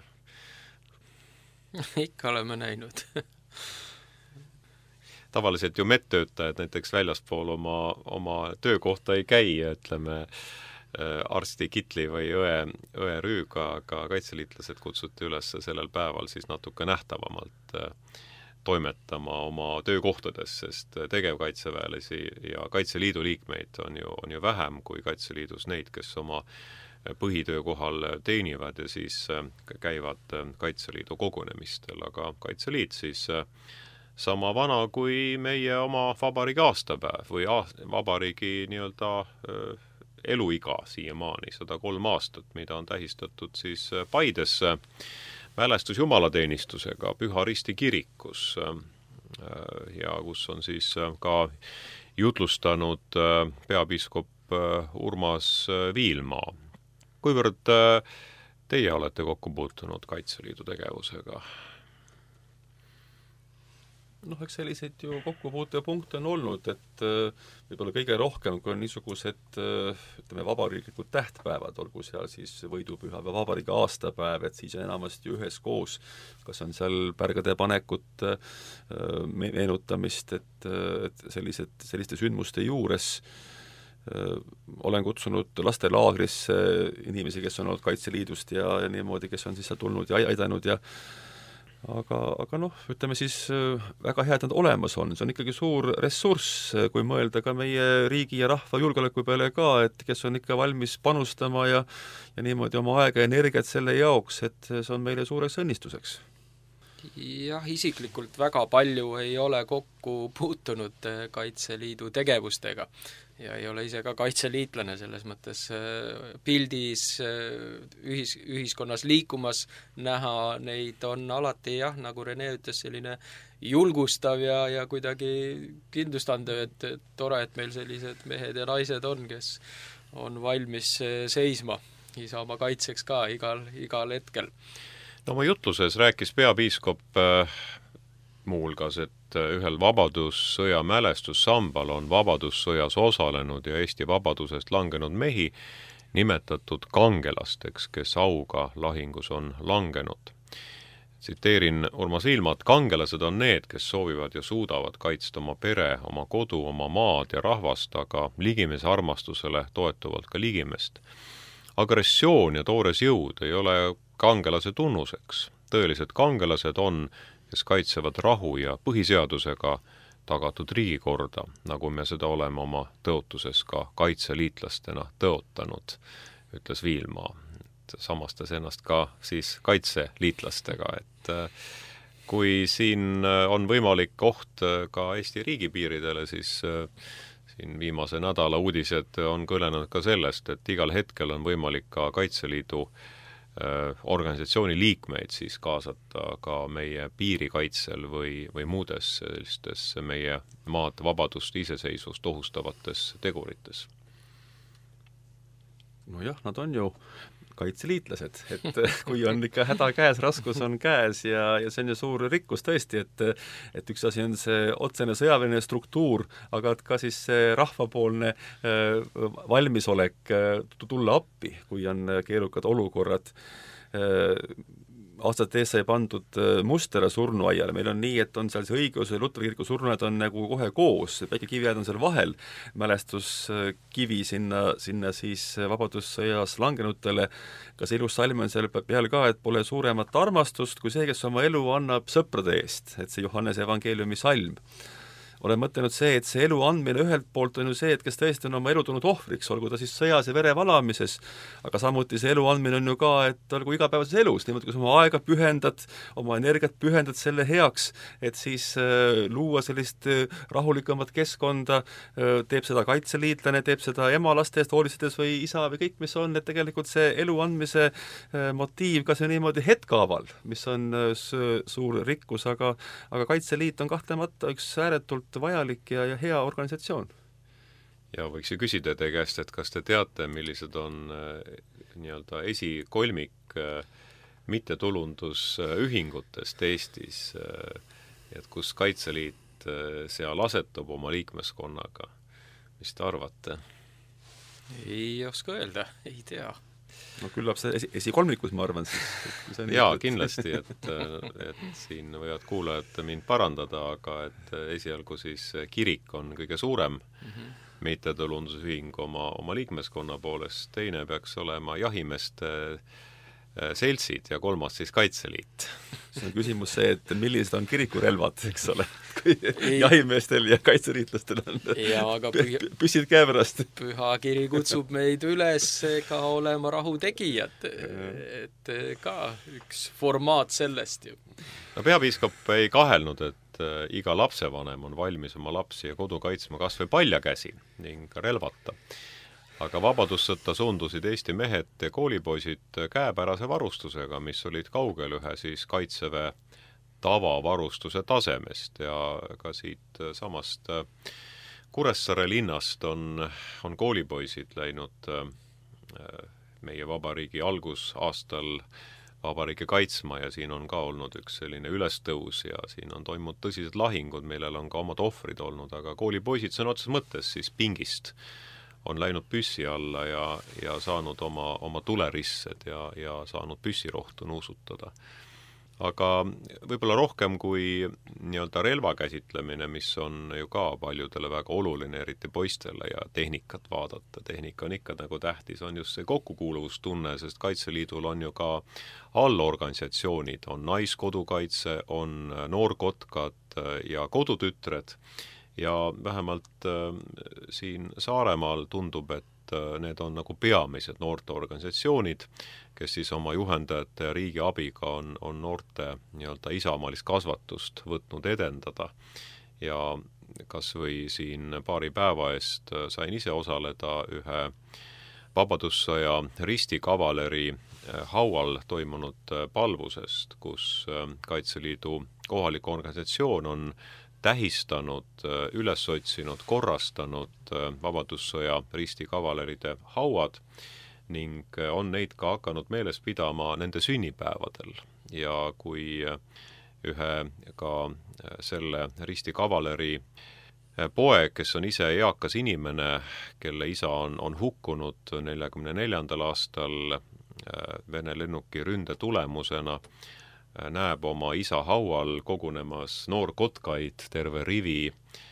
Ikka oleme näinud. Tavaliselt ju medtöötajad näiteks väljaspool oma, oma töökohta ei käi, ütleme, arsti kitli või õe, õe rüüga, aga kaitseliitlased kutsuti üles sellel päeval siis natuke nähtavamalt toimetama oma töökohtades, sest tegevkaitseväelisi ja Kaitseliidu liikmeid on ju, on ju vähem kui Kaitseliidus neid, kes oma põhitöökohal teenivad ja siis käivad Kaitseliidu kogunemistel, aga Kaitseliit siis sama vana kui meie oma vabariigi aastapäev või aast- vabariigi nii-öelda eluiga siiamaani, sada kolm aastat, mida on tähistatud siis Paides mälestus jumalateenistusega Püha Risti kirikus ja kus on siis ka jutlustanud peapiiskop Urmas Viilmaa. Kuivõrd teie olete kokku puutunud Kaitseliidu tegevusega? Noh, eks selliseid ju kokkupuutepunkte on olnud, et võib-olla kõige rohkem, kui on niisugused, ütleme, vabariiklikud tähtpäevad, olgu seal siis võidupüha või vabariigi aastapäev, et siis on enamasti ühes koos, kas on seal pärgade panekut, meenutamist, et, et sellised, selliste sündmuste juures olen kutsunud lastelaagrisse inimesi, kes on olnud Kaitseliidust ja, ja niimoodi, kes on siis seal tulnud ja aidanud ja aga, aga noh, ütleme siis väga hea, et nad olemas on, see on ikkagi suur ressurss, kui mõelda ka meie riigi ja rahva julgeoleku peale ka, et kes on ikka valmis panustama ja, ja niimoodi oma aega ja energiat selle jaoks, et see on meile suureks õnnistuseks. Jah, isiklikult väga palju ei ole kokku puutunud Kaitseliidu tegevustega ja ei ole ise ka kaitseliitlane, selles mõttes pildis ühis, ühiskonnas liikumas näha neid on alati jah, nagu Rene ütles, selline julgustav ja, ja kuidagi kindlustandev, et, et tore, et meil sellised mehed ja naised on, kes on valmis seisma isamaa kaitseks ka igal, igal hetkel. No oma jutluses rääkis peapiiskop äh, muuhulgas, et ühel vabadussõja mälestussambal on vabadussõjas osalenud ja Eesti vabadusest langenud mehi nimetatud kangelasteks, kes auga lahingus on langenud. Tsiteerin Urmas Ilmat, kangelased on need, kes soovivad ja suudavad kaitsta oma pere, oma kodu, oma maad ja rahvast, aga ligimese armastusele toetuvalt ka ligimest. Agressioon ja toores jõud ei ole kangelase tunnuseks. Tõelised kangelased on, kes kaitsevad rahu ja põhiseadusega tagatud riigikorda, nagu me seda oleme oma tõotuses ka kaitseliitlastena tõotanud, ütles Viilmaa. Samastas ennast ka siis kaitseliitlastega, et kui siin on võimalik oht ka Eesti riigipiiridele, siis siin viimase nädala uudised on kõlenud ka sellest, et igal hetkel on võimalik ka Kaitseliidu organisatsiooni liikmeid siis kaasata ka meie piirikaitsel või, või muudes sellistes meie maad vabadust iseseisvust ohustavates tegurites. No jah, nad on ju kaitseliitlased, et kui on ikka häda käes, raskus on käes ja, ja see on ju suur rikkus tõesti, et et üks asi on see otsene sõjaväeline struktuur, aga ka siis see rahvapoolne äh, valmisolek äh, tulla appi, kui on keerukad olukorrad. Äh, aastate ees sai pandud Mustera surnuaiale, meil on nii, et on seal see õigeusu ja Luteri kiriku surnuaiad on nagu kohe koos, väike kiviaed on seal vahel, mälestuskivi sinna, sinna siis vabadussõjas langenutele, ka see ilus salm on seal peal ka, et pole suuremat armastust kui see, kes oma elu annab sõprade eest, et see Johannese evangeeliumi salm. Olen mõtlenud see, et see elu andmine ühelt poolt on ju see, et kes tõesti on oma elu tulnud ohvriks, olgu ta siis sõjas ja vere valamises, aga samuti see elu andmine on ju ka, et olgu igapäevases elus, niimoodi, kus oma aega pühendad, oma energiat pühendad selle heaks, et siis äh, luua sellist äh, rahulikumat keskkonda, äh, teeb seda kaitseliitlane, teeb seda ema laste eest hoolitsedes või isa või kõik, mis on, et tegelikult see elu andmise äh, motiiv ka see niimoodi hetkaaval, mis on äh, suur rikkus, aga, aga Kaitseliit on kahtlemata üks ääretult vajalik ja, ja hea organisatsioon. Ja võiks ju küsida teie käest, et kas te teate, millised on äh, nii-öelda esikolmik äh, mittetulundusühingutest Eestis, äh, et kus Kaitseliit äh, seal asetub oma liikmeskonnaga. Mis te arvate? Ei oska öelda, ei tea. No küllap see esi, esikolmikus, ma arvan siis. Jaa, kindlasti, et, et siin võivad kuulajad mind parandada, aga et esialgu siis kirik on kõige suurem mm-hmm. mittetulundusühing oma, oma liikmeskonna poolest, teine peaks olema jahimeeste seltsid ja kolmas siis Kaitseliit. See on küsimus see, et millised on kirikurelvad, eks ole, kui jahimeestel ja kaitseliitlastel on ja, aga pühi... püsid käepärast. Püha kiri kutsub meid üles ka olema rahutegijad, et ka üks formaat sellest ju. No peapiiskop ei kahelnud, et iga lapsevanem on valmis oma lapsi ja kodu kaitsma kas või paljakäsi ning relvata. Aga vabadussõtta suundusid Eesti mehed ja koolipoisid käepärase varustusega, mis olid kaugel ühe siis kaitseväe tavavarustuse tasemest ja ka siit samast Kuressaare linnast on, on koolipoisid läinud meie vabariigi algusaastal vabariigi kaitsma ja siin on ka olnud üks selline ülestõus ja siin on toimunud tõsised lahingud, millel on ka omad ohvrid olnud, aga koolipoisid sõna otseses mõttes siis pingist on läinud püssi alla ja, ja saanud oma, oma tulerissed ja, ja saanud püssirohtu nuusutada. aga võib-olla rohkem kui nii-öelda relva käsitlemine, mis on ju ka paljudele väga oluline, eriti poistele, ja tehnikat vaadata. Tehnika on ikka nagu tähtis, on just see kokkukuuluvustunne, sest Kaitseliidul on ju ka allorganisatsioonid, on Naiskodukaitse, on Noorkotkad ja Kodutütred, ja vähemalt äh, siin Saaremaal tundub, et need on nagu peamised noorteorganisatsioonid, kes siis oma juhendajate ja riigi abiga on, on noorte nii-öelda isamaalist kasvatust võtnud edendada. Ja kas või siin paari päeva eest sain ise osaleda ühe Vabadussõja ristikavaleri haual toimunud palvusest, kus Kaitseliidu kohalik organisatsioon on tähistanud, üles otsinud, korrastanud Vabadussõja ristikavaleride hauad ning on neid ka hakanud meeles pidama nende sünnipäevadel. Ja kui ühe ka selle ristikavaleri poeg, kes on ise eakas inimene, kelle isa on, on hukkunud neljakümne neljandal aastal Vene lennuki ründe tulemusena, näeb oma isa haual kogunemas noorkotkaid terve rivi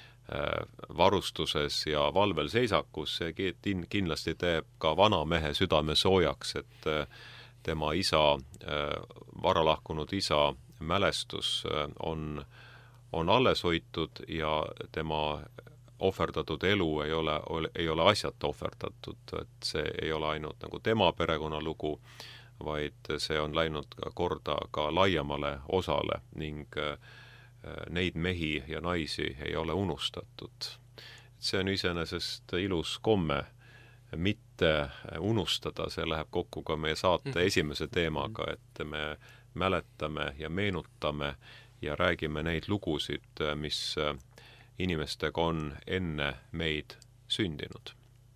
varustuses ja valvel seisakus, see kindlasti teeb ka vanamehe südame soojaks, et tema isa, varalahkunud isa mälestus on, on alles hoitud ja tema ohverdatud elu ei ole, ei ole asjata ohverdatud, et see ei ole ainult nagu tema perekonnalugu, vaid see on läinud korda ka laiemale osale ning neid mehi ja naisi ei ole unustatud. See on iseenesest ilus komme mitte unustada, see läheb kokku ka meie saate esimese teemaga, et me mäletame ja meenutame ja räägime neid lugusid, mis inimestega on enne meid sündinud.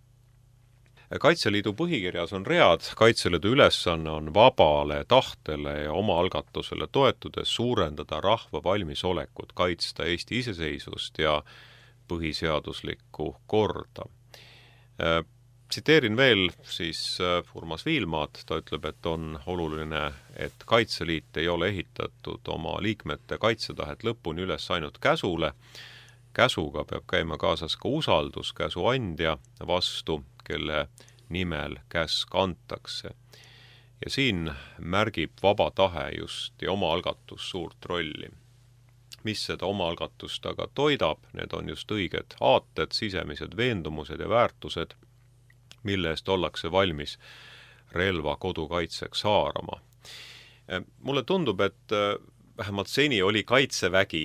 Kaitseliidu põhikirjas on read, Kaitseliidu ülesanne on vabale tahtele ja oma algatusele toetudes suurendada rahva valmisolekut kaitsta Eesti iseseisvust ja põhiseaduslikku korda. Tsiteerin veel siis Urmas Viilmaad, ta ütleb, et on oluline, et Kaitseliit ei ole ehitatud oma liikmete kaitsetahet lõpuni üles ainult käsule. Käsuga peab käima kaasas ka usaldus käsu andja vastu, kelle nimel käsk antakse. Ja siin märgib vaba tahe just ja oma algatus suurt rolli. Mis seda oma algatust aga toidab, need on just õiged aated, sisemised veendumused ja väärtused, mille eest ollakse valmis relva kodukaitseks haarama. Mulle tundub, et vähemalt seni oli Kaitsevägi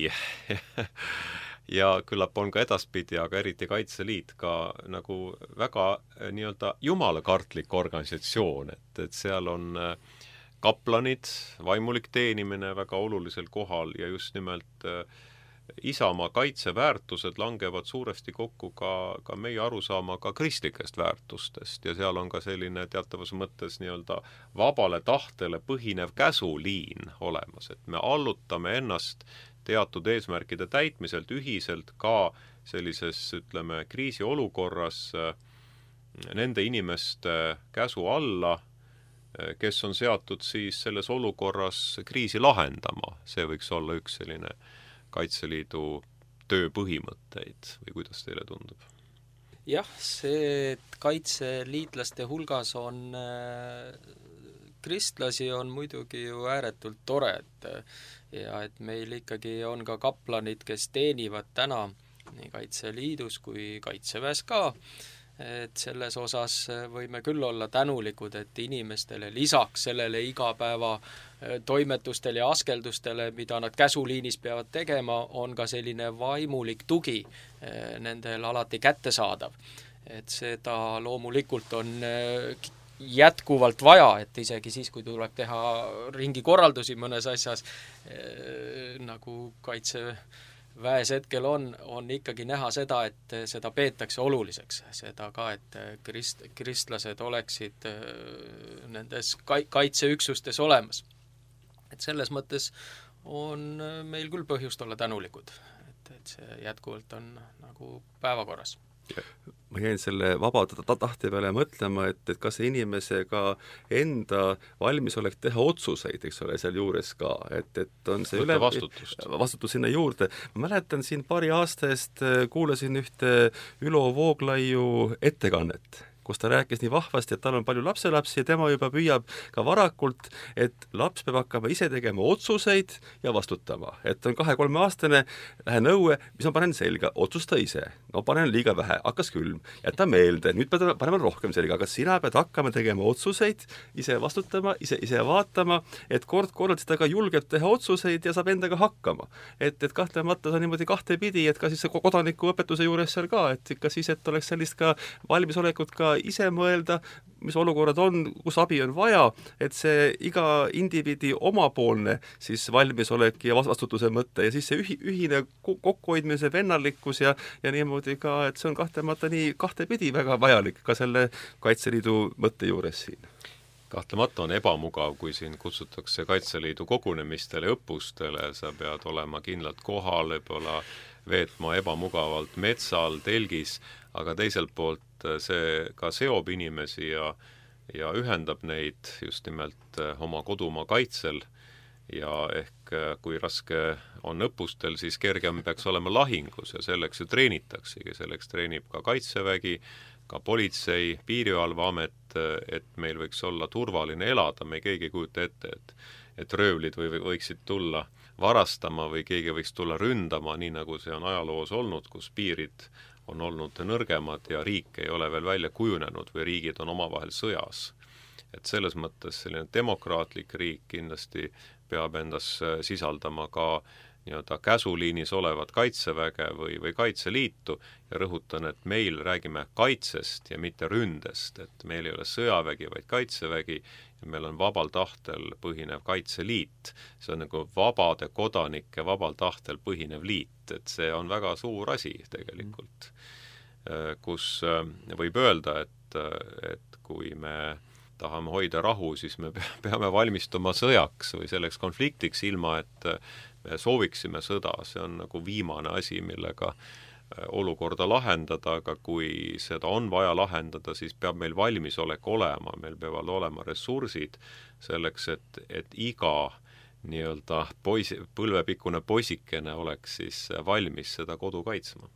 ja küllap on ka edaspidi, aga eriti Kaitseliit ka nagu väga nii-öelda jumalakartlik organisatsioon, et, et seal on kaplanid, vaimulik teenimine väga olulisel kohal ja just nimelt isamaa kaitseväärtused langevad suuresti kokku ka, ka meie arusaamaga kristlikest väärtustest ja seal on ka selline teatavas mõttes nii-öelda vabale tahtele põhinev käsuliin olemas, et me allutame ennast teatud eesmärkide täitmiselt ühiselt ka sellises, ütleme, kriisiolukorras nende inimeste käsu alla, kes on seatud siis selles olukorras kriisi lahendama. See võiks olla üks selline Kaitseliidu töö põhimõtteid või kuidas teile tundub? Jah, see, et kaitseliitlaste hulgas on kristlasi on muidugi ju ääretult tore, et ja et meil ikkagi on ka kaplanid, kes teenivad täna nii Kaitseliidus kui Kaitseväes ka, et selles osas võime küll olla tänulikud, et inimestele lisaks sellele igapäeva toimetustele ja askeldustele, mida nad käsuliinis peavad tegema, on ka selline vaimulik tugi nendel alati kättesaadav. Et seda loomulikult on jätkuvalt vaja, et isegi siis, kui tuleb teha ringikorraldusi mõnes asjas, nagu Kaitseväes hetkel on, on ikkagi näha seda, et seda peetakse oluliseks. Seda ka, et krist, kristlased oleksid nendes kaitseüksustes olemas. Et selles mõttes on meil küll põhjust olla tänulikud, et, et see jätkuvalt on nagu päevakorras. ma jäin selle vaba tahte peale mõtlema, et, et kas inimese ka enda valmisolek teha otsuseid, eks ole, seal juures ka, et, et on see üle vastutust. vastutus sinna juurde. Ma mäletan siin paari aasta eest kuulasin ühte Ülo Vooglaiu ettekannet, kus ta rääkis nii vahvasti, et tal on palju lapselapsi ja tema juba püüab ka varakult, et laps peab hakkama ise tegema otsuseid ja vastutama. Et on kahe-kolme-aastane, lähe nõue, mis ma panen selga, otsusta ise. No panen liiga vähe, hakkas külm, jäta meelde, nüüd pead panema rohkem selga, aga sina pead hakkama tegema otsuseid, ise vastutama, ise, ise vaatama, et kord-kord ta ka julgeb teha otsuseid ja saab endaga hakkama. Et, et kahtlemata see on niimoodi kahte pidi, et ka siis kodanikuõpetuse juures seal ka, et ikka siis, et oleks sellist ka valmisolekut ka ise mõelda, mis olukorrad on, kus abi on vaja, et see iga indiviidi omapoolne siis valmisolek ja vastutuse mõte ja siis see ühi, ühine kokkuhoidmise vennallikkus ja, ja niimoodi ka, et see on kahtlemata nii kahtepidi väga vajalik ka selle Kaitseliidu mõtte juures siin. Kahtlemata on ebamugav, kui siin kutsutakse Kaitseliidu kogunemistele, õppustele, sa pead olema kindlalt kohal, võib-olla veetma ebamugavalt metsal, telgis, aga teiselt poolt see ka seob inimesi ja, ja ühendab neid just nimelt oma kodumaa kaitsel ja ehk kui raske on õppustel, siis kergem peaks olema lahingus ja selleks ju treenitaksegi, selleks treenib ka Kaitsevägi, ka politsei, piirivalveamet, et meil võiks olla turvaline elada, me keegi ei kujuta ette, et, et röövlid või, võiksid tulla varastama või keegi võiks tulla ründama, nii nagu see on ajaloos olnud, kus piirid on olnud nõrgemad ja riik ei ole veel välja kujunenud või riigid on omavahel sõjas. Et selles mõttes selline demokraatlik riik kindlasti peab endas sisaldama ka nii-öelda käsuliinis olevat kaitseväge või, või kaitseliitu ja rõhutan, et meil räägime kaitsest ja mitte ründest, et meil ei ole sõjavägi, vaid kaitsevägi ja meil on vabal tahtel põhinev kaitseliit. See on nagu vabade kodanike vabal tahtel põhinev liit, et see on väga suur asi tegelikult, kus võib öelda, et, et kui me tahame hoida rahu, siis me peame valmistuma sõjaks või selleks konfliktiks, ilma et me sooviksime sõda. See on nagu viimane asi, millega olukorda lahendada, aga kui seda on vaja lahendada, siis peab meil valmisolek olema, meil peavad olema ressursid selleks, et, et iga nii-öelda poisi, põlvepikkune poisikene oleks siis valmis seda kodu kaitsma.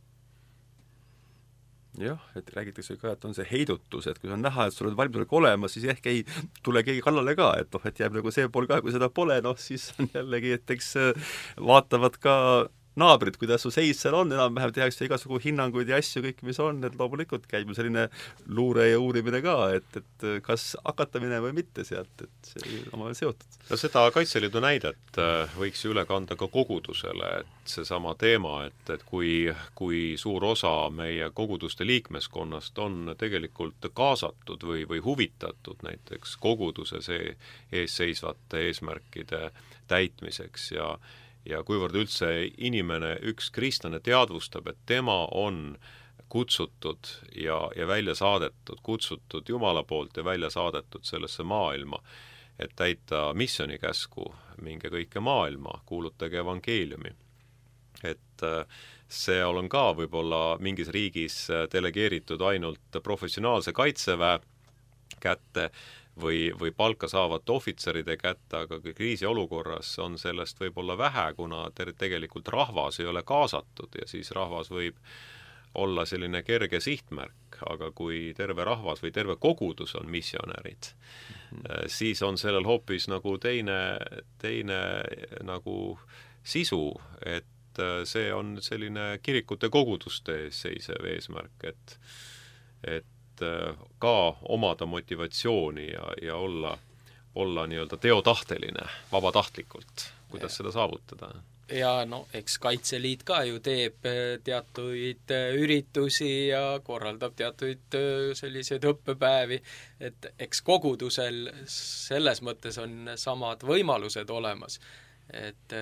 Jah, et räägitakse ka, et on see heidutus, et kui on näha, et sul on valmisolek olemas, siis ehk ei tule keegi kallale ka, et noh, et jääb nagu see pool ka, kui seda pole, noh siis on jällegi, et eks vaatavad ka naabrid, kuidas su seis seal on, enam-vähem tehakse igasugu hinnanguid ja asju, kõik mis on, et loomulikult käib ju selline luure ja uurimine ka, et, et kas hakata minema või mitte sealt, et see on omavahel seotud. No seda Kaitseliidu näidet võiks üle kanda ka kogudusele, et seesama teema, et, et kui, kui suur osa meie koguduste liikmeskonnast on tegelikult kaasatud või, või huvitatud näiteks koguduse see eesseisvate eesmärkide täitmiseks ja ja kuivõrd üldse inimene, üks kristlane teadvustab, et tema on kutsutud ja, ja välja saadetud, kutsutud Jumala poolt ja välja saadetud sellesse maailma, et täita missionikäsku, minge kõike maailma, kuulutage evangeeliumi. Et see on ka võib-olla mingis riigis delegeeritud ainult professionaalse kaitseväe kätte, või, või palka saavate ohvitseride kätte, aga kriisiolukorras on sellest võib-olla vähe, kuna te- tegelikult rahvas ei ole kaasatud ja siis rahvas võib olla selline kerge sihtmärk, aga kui terve rahvas või terve kogudus on missionärid, mm-hmm. siis on sellel hoopis nagu teine, teine nagu sisu, et see on selline kirikute koguduste ees seisev eesmärk, et, et ka omada motivatsiooni ja, ja olla, olla nii-öelda teotahteline vabatahtlikult, kuidas ja. Seda saavutada. Ja no, eks Kaitseliit ka ju teeb teatuid üritusi ja korraldab teatuid selliseid õppepäevi, et eks kogudusel selles mõttes on samad võimalused olemas. et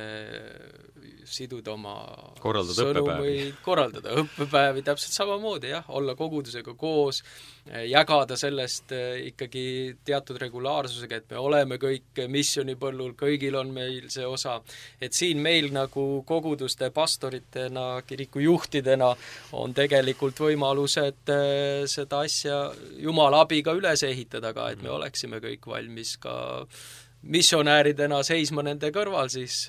siduda oma korraldada sõnumeid, õppepäevi. korraldada õppepäevi, täpselt samamoodi, jah, olla kogudusega koos, jagada sellest ikkagi teatud regulaarsusega, et me oleme kõik missionipõllul, kõigil on meil see osa, et siin meil nagu koguduste pastoritena, kirikujuhtidena on tegelikult võimalused seda asja Jumala abiga üles ehitada ka, et me oleksime kõik valmis ka missionääridena seisma nende kõrval siis,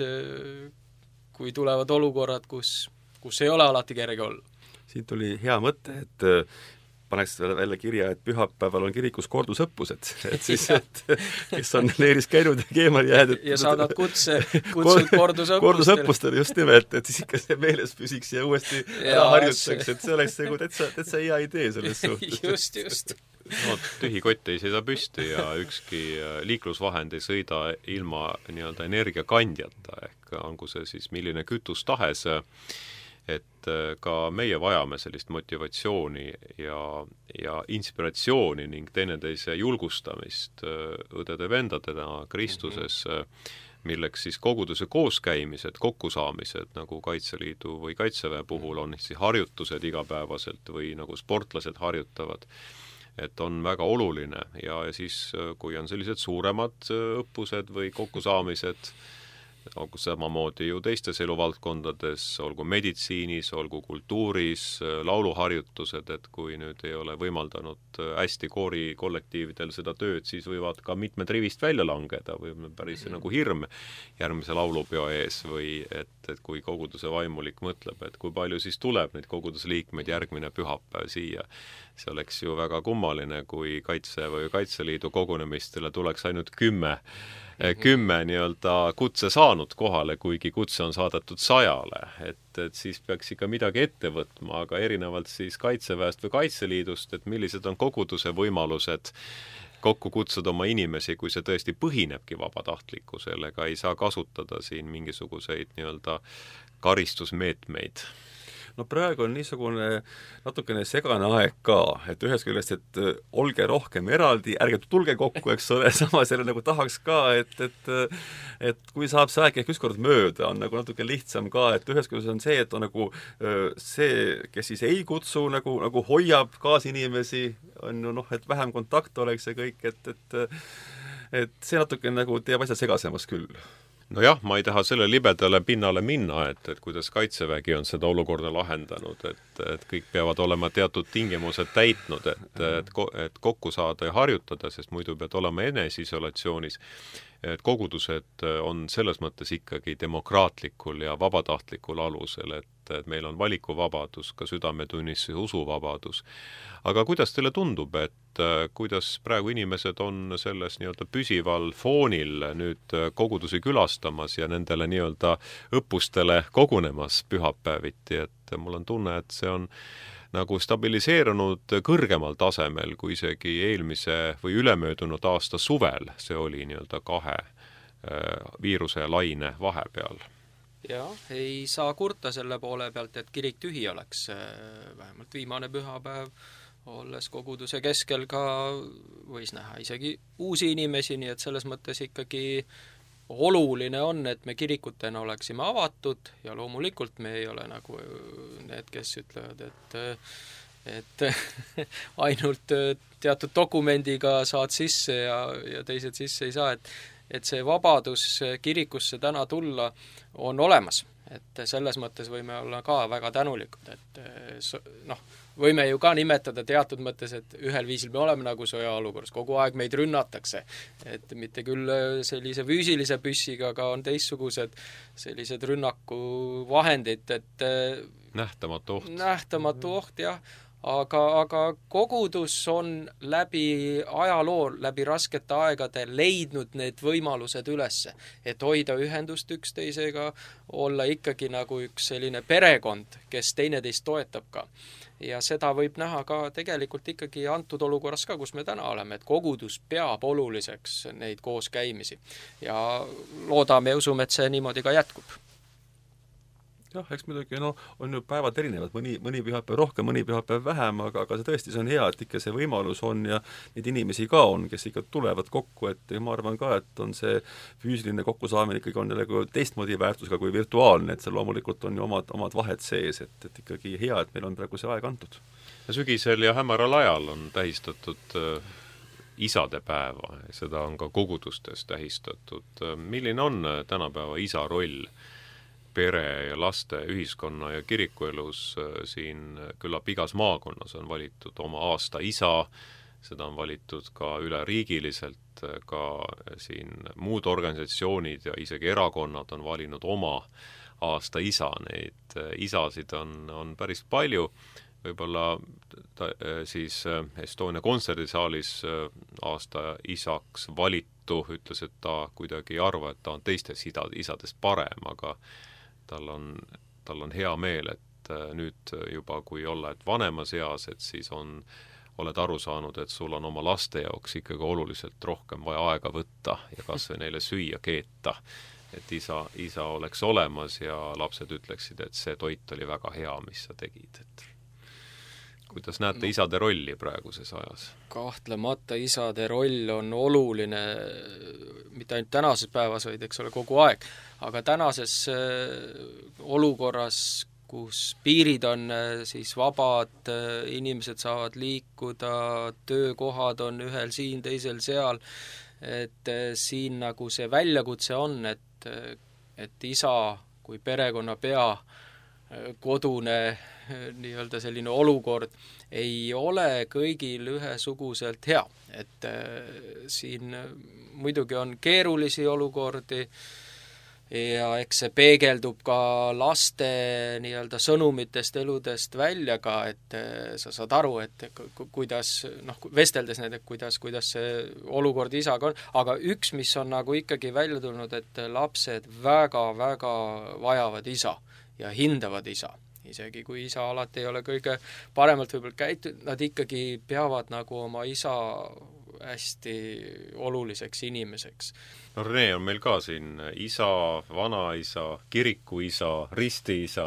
kui tulevad olukorrad, kus, kus ei ole alati kerge olla. Siin tuli hea mõte, et paneks välja kirja, et pühapäeval on kirikus kordusõppused, et siis, et kes on leeris käinud ja keemal jäädud. Ja saadad kutse, kutsud kordusõppustele. Kordusõppustele, just nimelt, et siis ikka see meeles püsiks ja uuesti ära harjutaks, et see oleks nagu täitsa, täitsa hea idee selles suhtes. Just, just. No, tühi kott ei seisa püsti ja ükski liiklusvahend ei sõida ilma nii-öelda energiakandjata, ehk ongu see siis milline kütus tahes, et ka meie vajame sellist motivatsiooni ja, ja inspiratsiooni ning teineteise julgustamist õdede-vendadena Kristuses, milleks siis koguduse kooskäimised, kokkusaamised, nagu Kaitseliidu või Kaitseväe puhul on siis harjutused igapäevaselt või nagu sportlased harjutavad, et on väga oluline ja, ja siis, kui on sellised suuremad õppused või kokkusaamised, olgu samamoodi ju teistes eluvaldkondades, olgu meditsiinis, olgu kultuuris, lauluharjutused, et kui nüüd ei ole võimaldanud hästi koorikollektiividel seda tööd, siis võivad ka mitmed rivist välja langeda või päris nagu hirm järgmise laulupeo ees või et, et kui koguduse vaimulik mõtleb, et kui palju siis tuleb neid koguduse liikmeid järgmine pühapäev siia. See oleks ju väga kummaline, kui Kaitse või Kaitseliidu kogunemistele tuleks ainult kümme kümme nii-öelda kutse saanud kohale, kuigi kutse on saadetud sajale, et, et siis peaks ikka midagi ette võtma, aga erinevalt siis Kaitseväest või Kaitseliidust, et millised on koguduse võimalused kokku kutsuda oma inimesi, kui see tõesti põhinebki vabatahtlikkusel, ega ei saa kasutada siin mingisuguseid nii-öelda karistusmeetmeid. No praegu on niisugune natukene segane aeg ka, et ühest küljest, et olge rohkem eraldi, ärge tulge kokku, eks ole, samas jälle nagu tahaks ka, et, et et kui saab see aeg ehk ükskord mööda, on nagu natuke lihtsam ka, et ühest küljest on see, et on nagu see, kes siis ei kutsu, nagu, nagu hoiab kaasinimesi, on ju noh, et vähem kontakt oleks ja kõik, et, et et see natuke nagu teeb asja segasemaks küll. No jah, ma ei taha selle libedale pinnale minna, et, et kuidas Kaitsevägi on seda olukorda lahendanud, et, et kõik peavad olema teatud tingimused täitnud, et, et, et kokku saada ja harjutada, sest muidu pead olema eneseisolatsioonis. Et kogudused on selles mõttes ikkagi demokraatlikul ja vabatahtlikul alusel, et, et meil on valikuvabadus, ka südametunnistus ja usuvabadus. Aga kuidas teile tundub, et kuidas praegu inimesed on selles nii-öelda püsival foonil nüüd kogudusi külastamas ja nendele nii-öelda õppustele kogunemas pühapäeviti, et mul on tunne, et see on nagu stabiliseerunud kõrgemal tasemel, kui isegi eelmise või ülemöödunud aasta suvel, see oli nii-öelda kahe viiruse laine vahepeal. Jah, ei saa kurta selle poole pealt, et kirik tühi oleks, vähemalt viimane pühapäev, olles koguduse keskel ka võis näha isegi uusi inimesi, nii et selles mõttes ikkagi oluline on, et me kirikutena oleksime avatud ja loomulikult me ei ole nagu need, kes ütlevad, et et ainult teatud dokumendiga saad sisse ja, ja teised sisse ei saa, et, et see vabadus kirikusse täna tulla on olemas. Et selles mõttes võime olla ka väga tänulikud, et noh, võime ju ka nimetada teatud mõttes, et ühel viisil me oleme nagu sõjaolukorras, kogu aeg meid rünnatakse, et mitte küll sellise füüsilise püssiga, aga on teistsugused sellised rünnakuvahendid, et nähtamatu oht. Nähtamatu oht, jah. Aga, aga kogudus on läbi ajaloo, läbi raskete aegade leidnud need võimalused ülesse, et hoida ühendust üksteisega, olla ikkagi nagu üks selline perekond, kes teineteist toetab ka. Ja seda võib näha ka tegelikult ikkagi antud olukorras ka, kus me täna oleme, et kogudus peab oluliseks neid koos käimisi. Ja loodame ja usume, et see niimoodi ka jätkub. jah, eks muidugi, no on ju päevad erinevad, mõni, mõni pühapäev rohkem, mõni pühapäev vähem, aga, aga see tõesti, see on hea, et ikka see võimalus on ja neid inimesi ka on, kes ikka tulevad kokku, et ma arvan ka, et on see füüsiline kokkusaamine ikkagi on jälle teistmoodi väärtusega kui virtuaalne, et seal loomulikult on ju omad, omad vahed sees, et, et ikkagi hea, et meil on praegu see aeg antud. Ja sügisel ja hämaral ajal on tähistatud äh, isadepäeva, seda on ka kogudustes tähistatud. Milline on tänapäeva isa roll pere ja laste, ühiskonna ja kirikuelus? Siin küllap igas maakonnas on valitud oma aasta isa, seda on valitud ka üleriigiliselt, ka siin muud organisatsioonid ja isegi erakonnad on valinud oma aasta isa. Neid isasid on, on päris palju. Võib-olla ta, siis Estonia kontserdisaalis aasta isaks valitu ütles, et ta kuidagi ei arva, et ta on teistest isadest parem, aga tal on, tal on hea meel, et nüüd juba kui olla et vanemas eas, et siis on, oled aru saanud, et sul on oma laste jaoks ikkagi oluliselt rohkem vaja aega võtta ja kas või neile süüa keeta, et isa, isa oleks olemas ja lapsed ütleksid, et see toit oli väga hea, mis sa tegid, et kuidas näete no, isade rolli praeguses ajas? Kahtlemata isade roll on oluline mitte ainult tänases päevas, vaid eks ole kogu aeg, aga tänases olukorras, kus piirid on siis vabad, inimesed saavad liikuda, töökohad on ühel siin, teisel seal, et siin nagu see väljakutse on, et, et isa kui perekonna pea kodune nii-öelda selline olukord ei ole kõigil ühesuguselt hea. Et äh, siin muidugi on keerulisi olukordi ja eks see peegeldub ka laste nii-öelda sõnumitest, eludest välja ka, et äh, sa saad aru, et ku, kuidas, noh, vesteldes need, et kuidas, kuidas see olukord isaga on, aga üks, mis on nagu ikkagi välja tulnud, et lapsed väga-väga vajavad isa ja hindavad isa. Isegi kui isa alati ei ole kõige paremalt võib-olla käitud, nad ikkagi peavad nagu oma isa hästi oluliseks inimeseks. No Rene on meil ka siin isa, vanaisa, kirikuisa, ristiisa.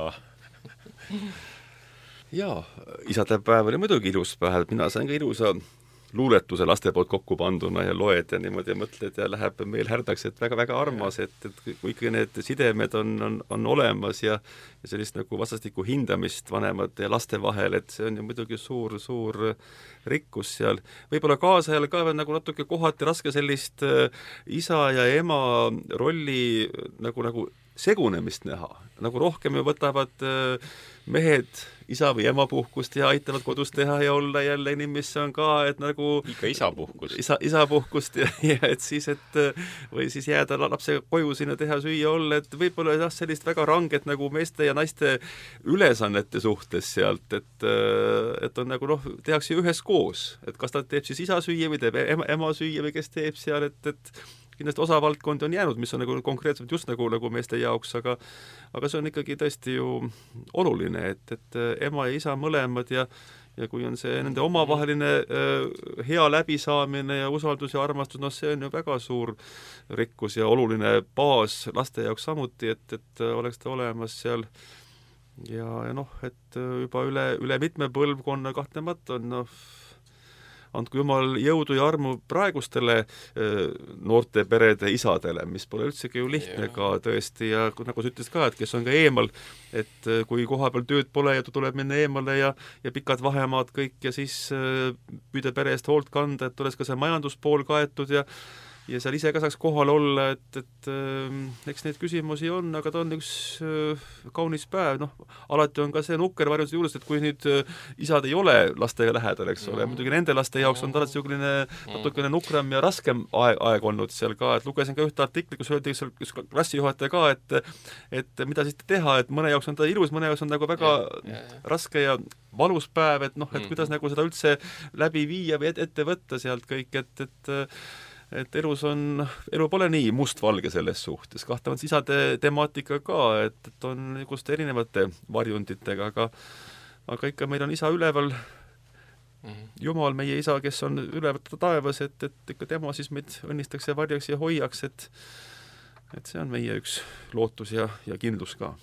Jaa, isadepäev oli muidugi ilus päev, mina sain ka ilusa luuletuse laste poolt kokku panduna ja loed ja niimoodi ja mõtled ja läheb meil härdaks, et väga-väga armas, et, et kui ikkagi need sidemed on, on, on olemas ja, ja sellist nagu vastastikku hindamist vanemate ja laste vahel, et see on ju muidugi suur, suur rikkus seal. Võib-olla kaasajal ka nagu natuke kohati raske sellist isa ja ema rolli nagu, nagu segunemist näha. Nagu rohkem ju võtavad mehed isa või ema puhkust ja aitavad kodus teha ja olla jälle inimesse on ka, et nagu ikka isa puhkust. Isa, isa puhkust ja, ja et siis, et või siis jääda lapsega koju sinna teha süüa olla, et võib-olla jah, sellist väga ranget nagu meeste ja naiste ülesannete suhtes sealt, et, et on nagu noh, tehakse üheskoos, et kas ta teeb siis isa süüa või teeb ema, ema süüa või kes teeb seal, et, et kindlasti osa valdkondi on jäänud, mis on nagu konkreetselt just nagu, nagu meeste jaoks, aga aga see on ikkagi tõesti ju oluline, et, et ema ja isa mõlemad ja ja kui on see nende omavaheline äh, hea läbisaamine ja usaldus ja armastus, noh see on ju väga suur rikkus ja oluline baas laste jaoks samuti, et, et oleks ta olemas seal ja, ja noh, et juba üle, üle mitme põlvkonna kahtlemata on noh, andku jumal jõudu ja armu praegustele noorte perede isadele, mis pole üldsegi ju lihtne ka tõesti ja nagu sa ütlesid ka, et kes on ka eemal, et kui koha peal tööd pole ja tuleb minna eemale ja, ja pikad vahemaad kõik ja siis püüda pere eest hoolt kanda, et oleks ka see majanduspool kaetud ja ja seal ise ka saaks kohal olla, et, et äh, eks neid küsimusi on, aga ta on üks äh, kaunis päev, noh, alati on ka see nukker varjuse juures, et kui nüüd äh, isad ei ole lastega lähedal, eks ole, muidugi nende laste jaoks on ta alati selline natukene nukram ja raskem aeg, aeg olnud seal ka, et lugesin ka ühte artikli, kus öeldi seal kus klassijuhataja ka, et et mida siis teha, et mõne jaoks on ta ilus, mõne jaoks on nagu väga ja, ja. raske ja valus päev, et noh, et kuidas mm. nagu seda üldse läbi viia või et, ette võtta sealt kõik, et, et et elus on, elu pole nii mustvalge selles suhtes, kahtlemata isade temaatika ka, et, et on just erinevate varjunditega, aga aga ikka meil on isa üleval, mm-hmm. Jumal, meie isa, kes on üleval taevas, et, et ikka tema siis meid õnnistaks ja varjaks ja hoiaks, et et see on meie üks lootus ja, ja kindlus ka.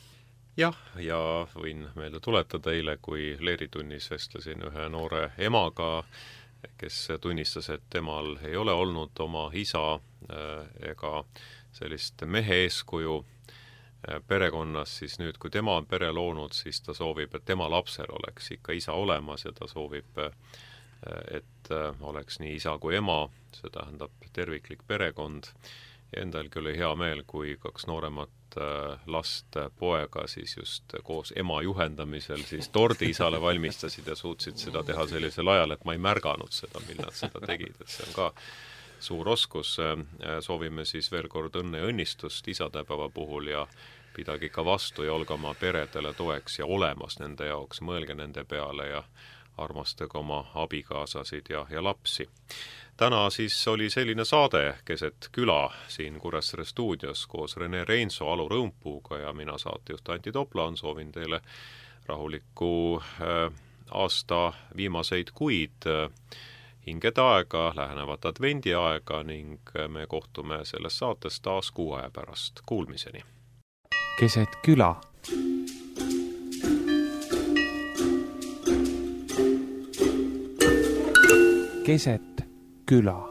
jah, ja võin meelde tuletada eile, kui leeritunnis vestlesin ühe noore emaga, kes tunnistas, et temal ei ole olnud oma isa ega sellist mehe eeskuju perekonnas, siis nüüd, kui tema on pere loonud, siis ta soovib, et tema lapsel oleks ikka isa olemas ja ta soovib, et oleks nii isa kui ema, see tähendab terviklik perekond. Ja endalgi oli hea meel, kui kaks nooremat last poega siis just koos ema juhendamisel siis tordi isale valmistasid ja suutsid seda teha sellisel ajal, et ma ei märganud seda, mil nad seda tegid. Et see on ka suur oskus. Soovime siis veel kord õnne ja õnnistust isadepäeva puhul ja pidagi ikka vastu ja olge oma peredele toeks ja olemas nende jaoks, mõelge nende peale ja armastage oma abikaasasid ja, ja lapsi. Täna siis oli selline saade Keset küla siin Kuressaare stuudios koos Rene Reinso, Alu Rõumpuuga ja mina saatejuht Anti Toplaan. Soovin teile rahulikku aasta viimaseid kuid, hingede aega, lähenevat advendi aega ning me kohtume selles saates taas kuu aja pärast. Kuulmiseni! Keset küla. Keset küla.